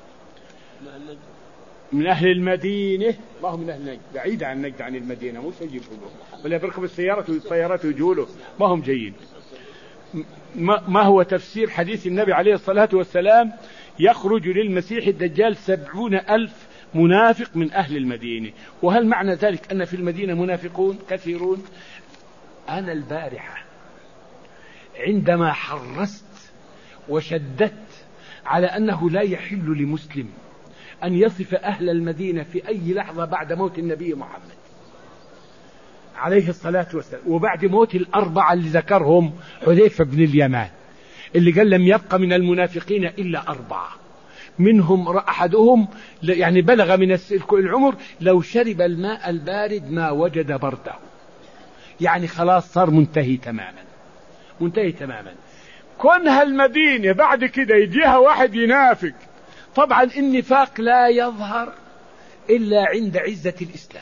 [SPEAKER 1] من أهل المدينة، ما هو من أهل نجد، بعيد عن نجد، عن المدينة، مو سيجيب له ولا بركب السيارة والسيارات ويجوله، ما هم جيد. ما هو تفسير حديث النبي عليه الصلاة والسلام يخرج للمسيح الدجال سبعون ألف منافق من أهل المدينة؟ وهل معنى ذلك أن في المدينة منافقون كثيرون؟ أنا البارحة عندما حرصت وشددت على أنه لا يحل لمسلم أن يصف أهل المدينة في أي لحظة بعد موت النبي محمد عليه الصلاة والسلام، وبعد موت الأربعة اللي ذكرهم حذيفة بن اليمان، اللي قال لم يبق من المنافقين إلا أربعة، منهم أحدهم يعني بلغ من العمر لو شرب الماء البارد ما وجد برده، يعني خلاص صار منتهي تماما، منتهي تماما. كونها المدينة بعد كده يجيها واحد ينافق، طبعا النفاق لا يظهر إلا عند عزة الإسلام،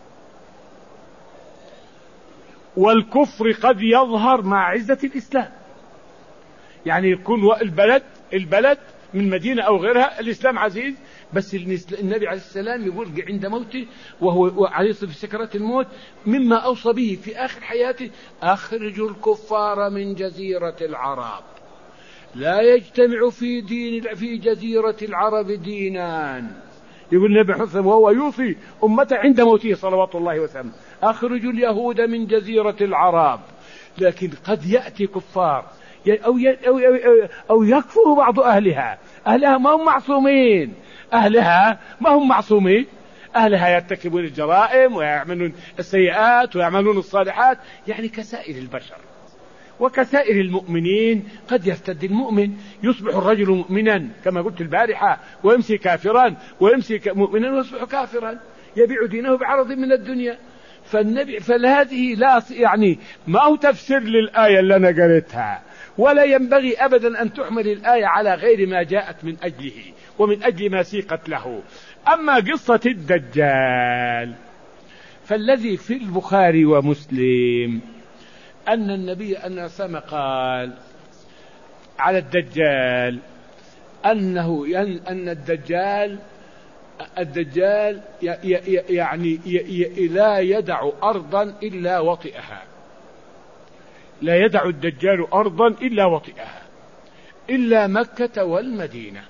[SPEAKER 1] والكفر قد يظهر مع عزة الإسلام. يعني يكون البلد البلد من مدينة أو غيرها الإسلام عزيز، بس النبي عليه السلام يقول عند موته وهو عليه في سكرات الموت مما أوصى به في آخر حياته: أخرجوا الكفار من جزيرة العرب، لا يجتمع في دين في جزيرة العرب دينان. يقول النبي حسن وهو يوصي أمته عند موته صلوات الله وسلامه: أخرجوا اليهود من جزيرة العرب. لكن قد يأتي كفار أو أو يكفر بعض أهلها، أهلها ما هم معصومين، أهلها ما هم معصومين، أهلها يرتكبون الجرائم ويعملون السيئات ويعملون الصالحات، يعني كسائر البشر وكسائر المؤمنين. قد يرتد المؤمن، يصبح الرجل مؤمنا كما قلت البارحة ويمسي كافرا، ويمسي مؤمنا ويصبح كافرا، يبيع دينه بعرض من الدنيا. فالنبي فهذه لا يعني ما هو تفسير للآية اللي أنا قريتها، ولا ينبغي أبدا أن تحمل الآية على غير ما جاءت من أجله ومن أجل ما سيقت له. أما قصة الدجال فالذي في البخاري ومسلم أن النبي أن سمى قال على الدجال: أنه أن الدجال الدجال يعني لا يدع أرضا إلا وطئها، لا يدع الدجال أرضا إلا وطئها إلا مكة والمدينة،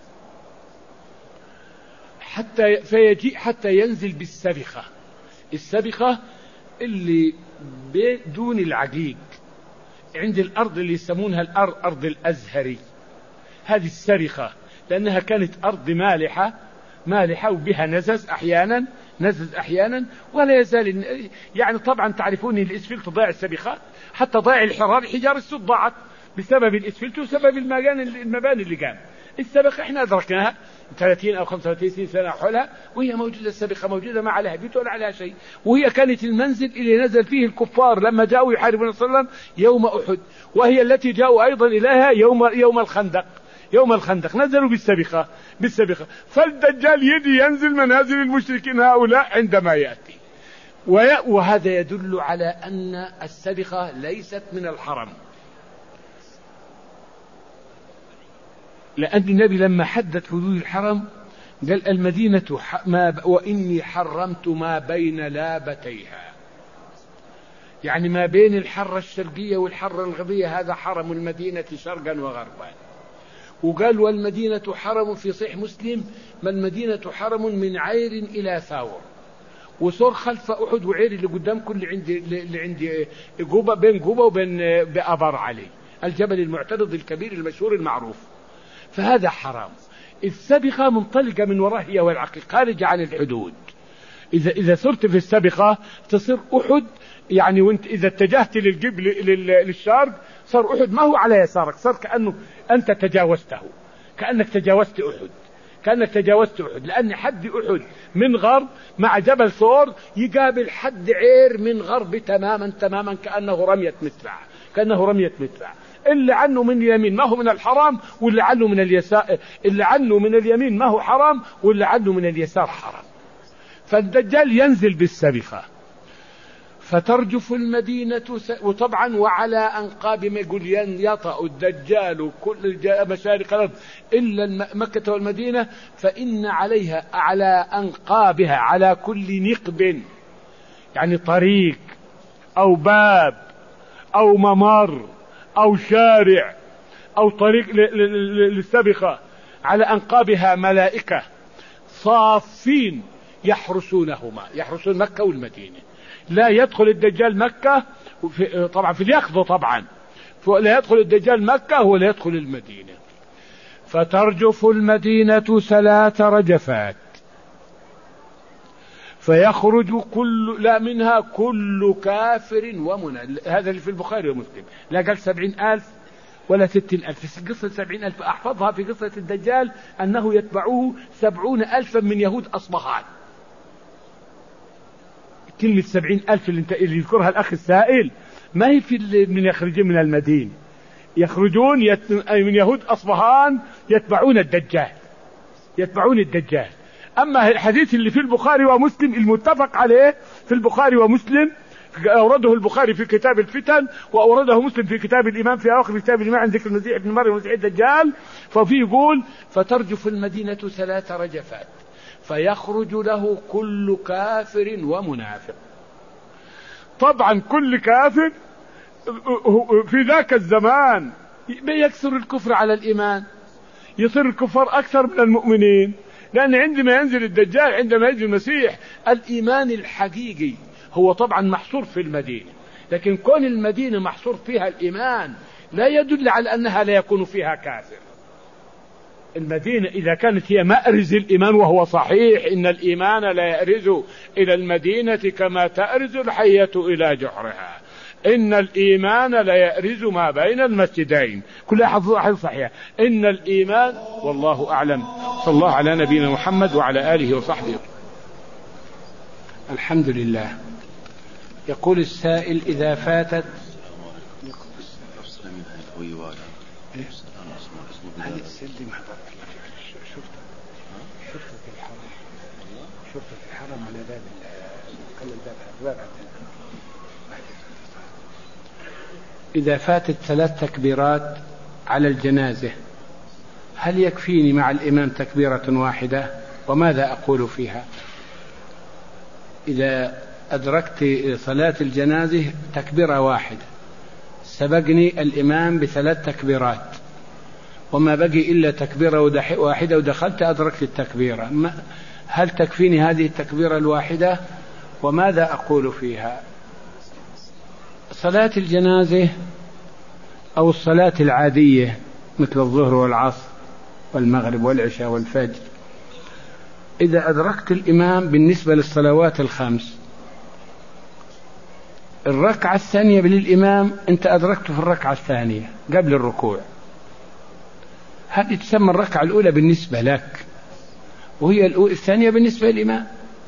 [SPEAKER 1] حتى فيجيء حتى ينزل بالسبخة. السبخة اللي بدون العقيق عند الأرض اللي يسمونها الأرض أرض الأزهري، هذه السبخة لأنها كانت أرض مالحة مالحة وبها نزز أحيانا نزز أحيانا ولا يزال يعني. طبعا تعرفون الإسفلت ضاع السبخات، حتى ضاع الحرار، حجار السد ضاعت بسبب الإسفلت وسبب المباني اللي قام. السبخة احنا أدركناها ثلاثين أو خمسة وثلاثين سنة حولها وهي موجودة، السبخة موجودة، ما عليها بيت ولا عليها شيء، وهي كانت المنزل اللي نزل فيه الكفار لما جاءوا يحاربون صلى الله عليه وسلم يوم أحد، وهي التي جاءوا أيضا إليها يوم يوم الخندق يوم الخندق نزلوا بالسبخة بالسبخة. فالدجال يدي ينزل منازل المشركين هؤلاء عندما يأتي، وهذا يدل على أن السبخة ليست من الحرم، لأن النبي لما حدد حدود الحرم قال المدينة ما وإني حرمت ما بين لابتيها، يعني ما بين الحرة الشرقية والحرة الغربية هذا حرم المدينة شرقا وغربا. وقال والمدينة حرم في صحيح مسلم ما المدينة حرم من عير إلى ثاور، وصور خلف أحد وعير اللي قدامكم اللي عند اللي عند جوبا بين جوبا وبين بأبار علي الجبل المعترض الكبير المشهور المعروف، فهذا حرام. السبخة منطلقة من وراء والعقيق خارجة عن الحدود. إذا إذا صرت في السبخة تصير أحد يعني، وانت إذا اتجهت للجبل للشرق صار أحد ما هو على يسارك، صار كأنه أنت تجاوزته، كأنك تجاوزت أحد كأنك تجاوزت أحد لأن حد أحد من غرب مع جبل ثور يقابل حد عير من غرب تماما تماما كأنه رمية مدفع كأنه رمية مدفع. اللي عنه من اليمين ما هو من الحرام، واللي عنه من اليسار اللي عنه من اليمين ما هو حرام، واللي عنه من اليسار حرام. فالدجال ينزل بالسبخة فترجف المدينة س... وطبعا وعلى أنقاب ما يقول يطأ الدجال كل مشارق الأرض إلا مكة والمدينة، فإن عليها على أنقابها على كل نقب يعني طريق أو باب أو ممر أو شارع أو طريق للسبخة على أنقابها ملائكة صافين يحرسونهما، يحرسون مكة والمدينة. لا يدخل الدجال مكة في طبعا في اليقظة، طبعا لا يدخل الدجال مكة ولا يدخل المدينة. فترجف المدينة ثلاث رجفات فيخرج كل لا منها كل كافر ومنى. هذا اللي في البخاري ومسلم. لا قال سبعين ألف ولا ستين ألف. في قصة سبعين ألف أحفظها في قصة الدجال أنه يتبعوه سبعون ألفا من يهود أصبهان. كلمة سبعين ألف اللي, انت اللي يذكرها الأخ السائل ما هي في من يخرجون من المدينة، يخرجون يت... من يهود أصبهان يتبعون الدجال يتبعون الدجال. أما الحديث اللي في البخاري ومسلم المتفق عليه في البخاري ومسلم أورده البخاري في كتاب الفتن وأورده مسلم في كتاب الإمام في آخر كتاب الإمام عن ذكر المسيح ابن مريم ومسيح الدجال، ففيه يقول فترجف المدينة ثلاث رجفات فيخرج له كل كافر ومنافق. طبعا كل كافر في ذاك الزمان يكثر الكفر على الإيمان، يصير الكفار أكثر من المؤمنين، لأن عندما ينزل الدجال عندما ينزل المسيح الإيمان الحقيقي هو طبعا محصور في المدينة، لكن كون المدينة محصور فيها الإيمان لا يدل على أنها لا يكون فيها كافر. المدينة إذا كانت هي مأرز الإيمان وهو صحيح إن الإيمان لا يأرز إلى المدينة كما تأرز الحية إلى جحرها، إن الإيمان لا يأرز ما بين المسجدين، كلها حفظ صحيح. إن الإيمان والله أعلم. صلى الله على نبينا محمد وعلى آله وصحبه. الحمد لله. يقول السائل إذا فاتت هذه السلم حضرتك شفت شفت في الحرم شفت في الحرم على باب الباب. إذا فاتت ثلاث تكبيرات على الجنازة هل يكفيني مع الإمام تكبيرة واحدة؟ وماذا أقول فيها؟ إذا أدركت صلاة الجنازة تكبيرة واحدة، سبقني الإمام بثلاث تكبيرات، وما بقي إلا تكبيرة واحدة ودخلت أدركت التكبيرة، هل تكفيني هذه التكبيرة الواحدة؟ وماذا أقول فيها؟ صلاة الجنازة أو الصلاة العادية مثل الظهر والعصر والمغرب والعشاء والفجر، إذا أدركت الإمام بالنسبة للصلوات الخمس الركعة الثانية للإمام أنت أدركته في الركعة الثانية قبل الركوع، هذه تسمى الركعة الأولى بالنسبة لك، وهي الثانية بالنسبة للإمام،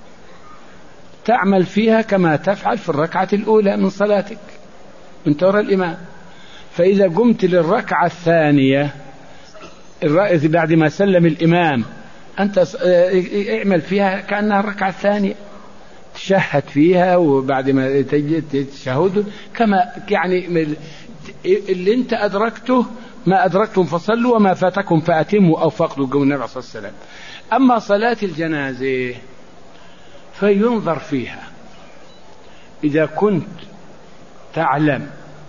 [SPEAKER 1] تعمل فيها كما تفعل في الركعة الأولى من صلاتك من وراء الإمام. فإذا قمت للركعة الثانية بعد ما سلم الإمام أنت اعمل فيها كأنها الركعة الثانية، تشهد فيها وبعد ما تشهد كما يعني اللي أنت أدركته ما أدركتم فصلوا وما فاتكم فأتموا أو فقدوا قول النبي صلى الله عليه وسلم. أما صلاة الجنازة فينظر فيها، إذا كنت تعلم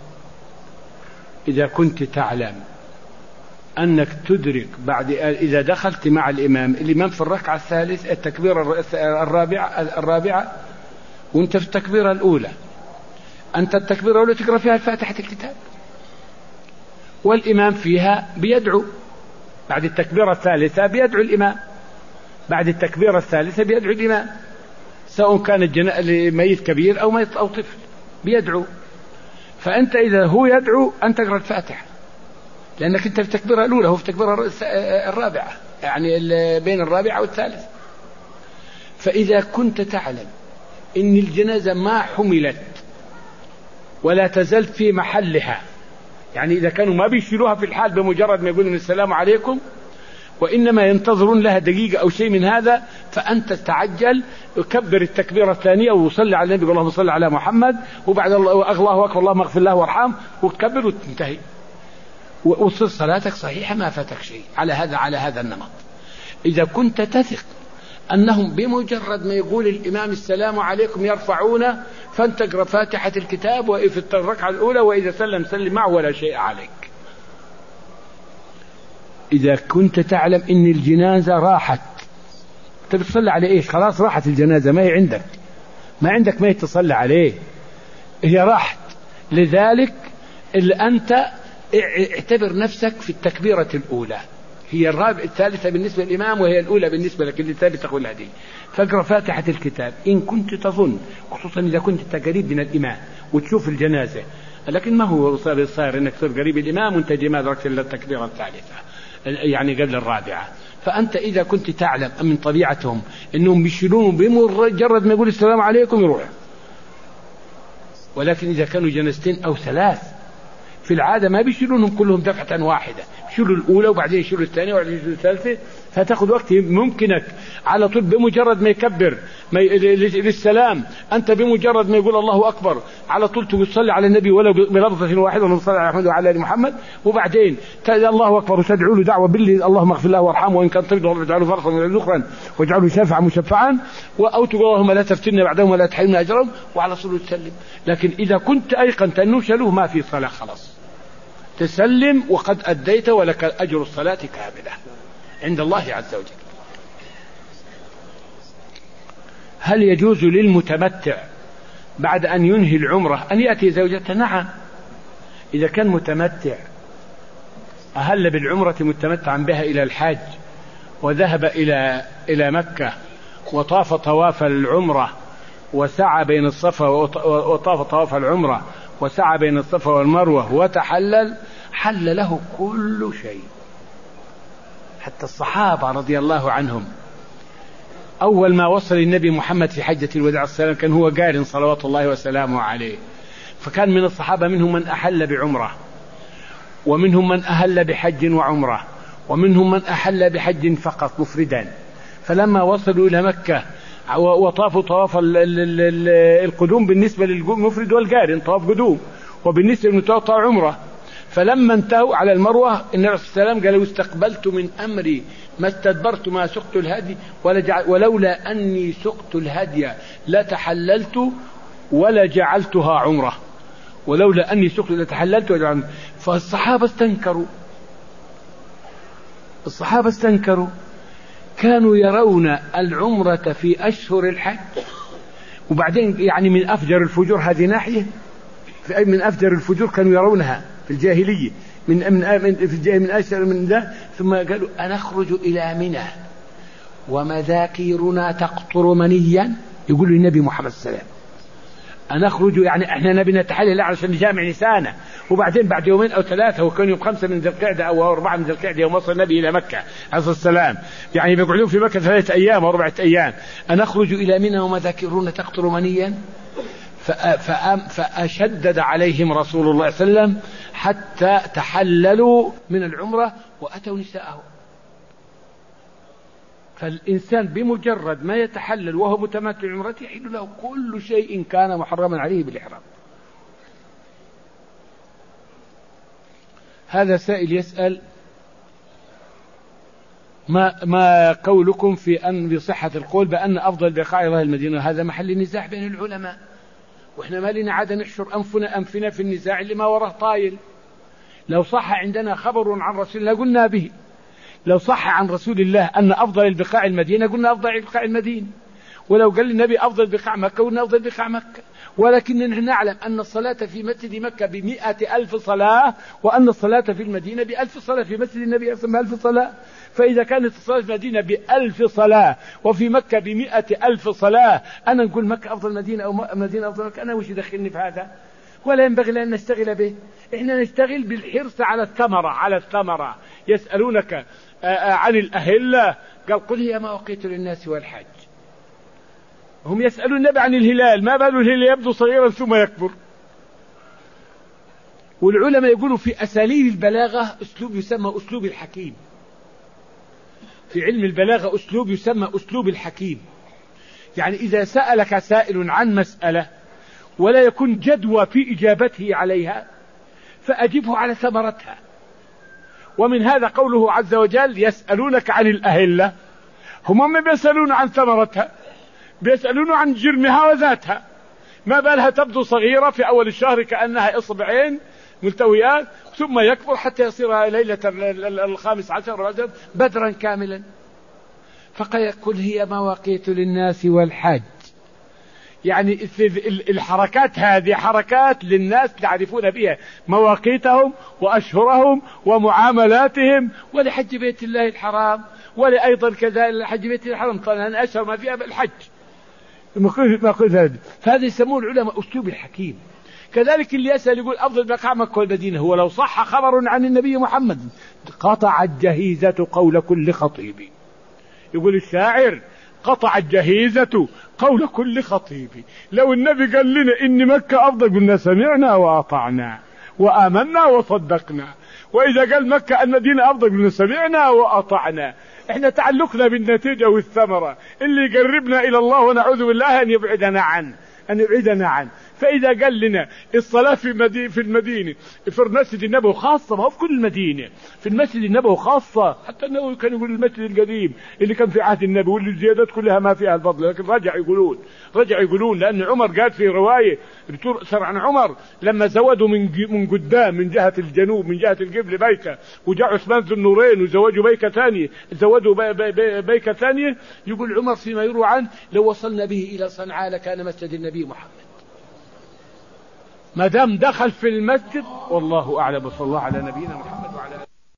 [SPEAKER 1] إذا كنت تعلم أنك تدرك بعد إذا دخلت مع الإمام الإمام في الركعة الثالث التكبيرة الرابعة الرابعة وأنت في التكبيرة الأولى، أنت التكبيرة الأولى تقرأ فيها الفاتحة الكتاب، والإمام فيها بيدعو بعد التكبيرة الثالثة، بيدعو الإمام بعد التكبيرة الثالثة بيدعو الإمام، سواء كان ميت كبير أو ميت أو طفل بيدعو. فأنت إذا هو يدعو أنت تقرأ الفاتحة لأنك أنت في التكبيرة الأولى، هو في التكبيرة الرابعة، يعني بين الرابعة والثالثة. فإذا كنت تعلم إن الجنازة ما حملت ولا تزلت في محلها، يعني إذا كانوا ما بيشيلوها في الحال بمجرد ما يقولون السلام عليكم وإنما ينتظرون لها دقيقة أو شيء من هذا، فأنت تعجل كبر التكبيرة الثانية وصلي على النبي اللهم صل على محمد، وبعد الله الله أكبر اللهم اغفر له وارحمه وتكبر وتنتهي وتصل صلاتك صحيحة ما فاتك شيء. على هذا على هذا النمط. إذا كنت تثق أنهم بمجرد ما يقول الإمام السلام عليكم يرفعون، فأنت اقرأ فاتحة الكتاب وفي الركعة الأولى وإذا سلم سلم معه ولا شيء عليك. إذا كنت تعلم إن الجنازة راحت، أنت بتصلي على إيش؟ خلاص راحت الجنازة، ما هي عندك ما عندك ما يتصلى عليه، هي راحت. لذلك اللي أنت اعتبر نفسك في التكبيرة الأولى، هي الرابعة الثالثة بالنسبة للإمام وهي الأولى بالنسبة لك اللي ثابت تقول هذه، فاقرأ فاتحة الكتاب إن كنت تظن، خصوصا إذا كنت قريب من الإمام وتشوف الجنازة، لكن ما هو صار إنك تصير قريب الإمام وأنت ما أدركت إلا التكبيرة الثالثة يعني قبل الرابعة. فأنت إذا كنت تعلم من طبيعتهم إنهم بيشيلون بمجرد ما يقول السلام عليكم يروح، ولكن إذا كانوا جنازتين أو ثلاث في العادة ما بيشيلونهم كلهم دفعة واحدة، يشيلوا الأولى وبعدين يشيلوا الثانية وبعدين يشيلوا الثالثة، فتأخذ وقت. ممكنك على طول بمجرد ما يكبر ما ي... للسلام أنت بمجرد ما يقول الله أكبر على طول تصلي على النبي ولو بلفظة واحدة ونصلي على محمد وعلى آل محمد، وبعدين الله أكبر وتدعو له دعوة باللي اللهم اغفر له وارحمه وإن كان طريق الله اجعله فرصا ذخرا واجعله شافعا مشفعا، أو تقول اللهم لا تفتنا بعدهم ولا تحرمنا أجرهم، وعلى طول تسلم. لكن إذا كنت أيقنت أنه شلوه ما في صلاة خلاص تسلم وقد أديت ولك أجر الصلاة كاملة عند الله عز وجل. هل يجوز للمتمتع بعد أن ينهي العمرة أن يأتي زوجته؟ نعم، إذا كان متمتع أهل بالعمرة متمتعا بها إلى الحج وذهب إلى إلى مكة وطاف طواف العمرة وسعى بين الصفا وطاف طواف العمرة وسعى بين الصفا والمروة وتحلل، حل له كل شيء. حتى الصحابة رضي الله عنهم أول ما وصل النبي محمد في حجة الوداع السلام كان هو قارن صلوات الله وسلامه عليه، فكان من الصحابة منهم من أحل بعمرة ومنهم من أهل بحج وعمرة ومنهم من أحل بحج فقط مفردا. فلما وصلوا إلى مكة وطافوا طواف القدوم بالنسبة للمفرد والقارن طواف قدوم، وبالنسبة للمتوطع عمرة، فلما انتهوا على المروة النبي عليه الصلاة والسلام قال: استقبلت من أمري ما استدبرت ما سقت الهدي ولولا أني سقت الهدي لتحللت ولا جعلتها عمرة، ولولا أني سقت لتحللت ولا عمرة. فالصحابة استنكروا الصحابة استنكروا كانوا يرون العمرة في أشهر الحج، وبعدين يعني من أفجر الفجور هذه ناحية، من أفجر الفجور كانوا يرونها في الجاهلية من من في من أشهر من ذا. ثم قالوا: أنخرج إلى منى ومذاكيرنا تقطر منيا، يقول النبي محمد صلى الله عليه وسلم: أنخرج يعني إحنا نبي نتحلل عشان نجامع نسانا، وبعدين بعد يومين أو ثلاثة، وكان يوم خمسة من ذي القعدة أو أربعة من ذي القعدة يوم وصل النبي إلى مكة عليه الصلاة والسلام، يعني بيقعدون في مكة ثلاثة أيام وأربعة أيام. أنخرج إلى منى ومذاكيرنا تقطر منيا. فأشدد عليهم رسول الله صلى الله عليه وسلم حتى تحللوا من العمرة وأتوا نساءهم. فالإنسان بمجرد ما يتحلل وهو متمتع عمرته يحل له كل شيء كان محرما عليه بالإحرام. هذا سائل يسأل: ما ما قولكم في أن بصحة القول بأن أفضل بقاع الله المدينة؟ هذا محل نزاع بين العلماء، وإحنا ما لنا عادة نحشر أنفنا أنفنا في النزاع اللي ما وراه طايل. لو صح عندنا خبر عن رسول الله قلنا به، لو صح عن رسول الله أن أفضل البقاع المدينة قلنا أفضل البقاع المدينة، ولو قال النبي أفضل بقاع مكة قلنا أفضل بقاع مكة. ولكننا نعلم أن الصلاة في مسجد مكة بمئة ألف صلاة، وأن الصلاة في المدينة بألف صلاة، في مسجد النبي أصلا بألف صلاة. فإذا كانت الصلاة في المدينة بألف صلاة وفي مكة بمئة ألف صلاة، أنا نقول مكة أفضل مدينة أو مدينة أفضل مكة؟ أنا وش يدخلني في هذا؟ ولا ينبغي أن نشتغل به. إحنا نشتغل بالحرص على الثمرة على الثمرة. يسألونك عن الأهلة، قال: قل هي مواقيت للناس والحج. هم يسألون النبي عن الهلال، ما بال الهلال يبدو صغيرا ثم يكبر؟ والعلماء يقولوا في أساليب البلاغة أسلوب يسمى أسلوب الحكيم. في علم البلاغة أسلوب يسمى أسلوب الحكيم. يعني إذا سألك سائل عن مسألة ولا يكون جدوى في إجابته عليها فأجبه على ثمرتها. ومن هذا قوله عز وجل: يسألونك عن الأهلة. هم ما بيسألون عن ثمرتها، بيسألون عن جرمها وذاتها. ما بالها تبدو صغيرة في أول الشهر كأنها إصبعين ملتويات، ثم يكبر حتى يصير ليلة الخامس عشر بدرا كاملا. فقل هي مواقيت للناس والحج. يعني الحركات هذه حركات للناس يعرفون بها مواقيتهم وأشهرهم ومعاملاتهم، ولحج بيت الله الحرام، ولأيضا كذلك لحج بيت الله الحرام طبعا أشهر ما فيها بالحج. فهذا يسمون العلماء أسلوب الحكيم. كذلك اللي يسأل يقول أفضل بقاع مكة والمدينة، هو لو صح خبر عن النبي محمد قطع الجهيزة قول كل خطيب. يقول الشاعر: قطع الجهيزة قول كل خطيب. لو النبي قال لنا إن مكة أفضل قلنا سمعنا وأطعنا وآمنا وصدقنا، وإذا قال مكة المدينة أفضل قلنا سمعنا وأطعنا. إحنا تعلقنا بالنتيجة والثمرة اللي يقربنا إلى الله، ونعوذ بالله أن يبعدنا عنه أن يبعدنا عنه. فإذا قال لنا الصلاة في المدينة في المدينة في المسجد النبوي خاصة، ما هو في كل المدينة، في المسجد النبوي خاصة. حتى النبوي كان يقول المسجد القديم اللي كان في عهد النبي، واللي الزيادات كلها ما فيها الفضل، لكن رجع يقولون رجع يقولون لأن عمر قال في رواية بتذكر عن عمر لما زودوا من من قدام من جهة الجنوب من جهة القبل بيكة، وجاء عثمان ذو النورين وزوجوا بيكة ثانية زودوا بي بي بي بيكة ثانية. يقول عمر فيما يروى عنه: لو وصلنا به إلى صنعاء لكان مسجد النبي محمد. ما دام دخل في المسجد والله أعلم. صلى الله على نبينا محمد وعلى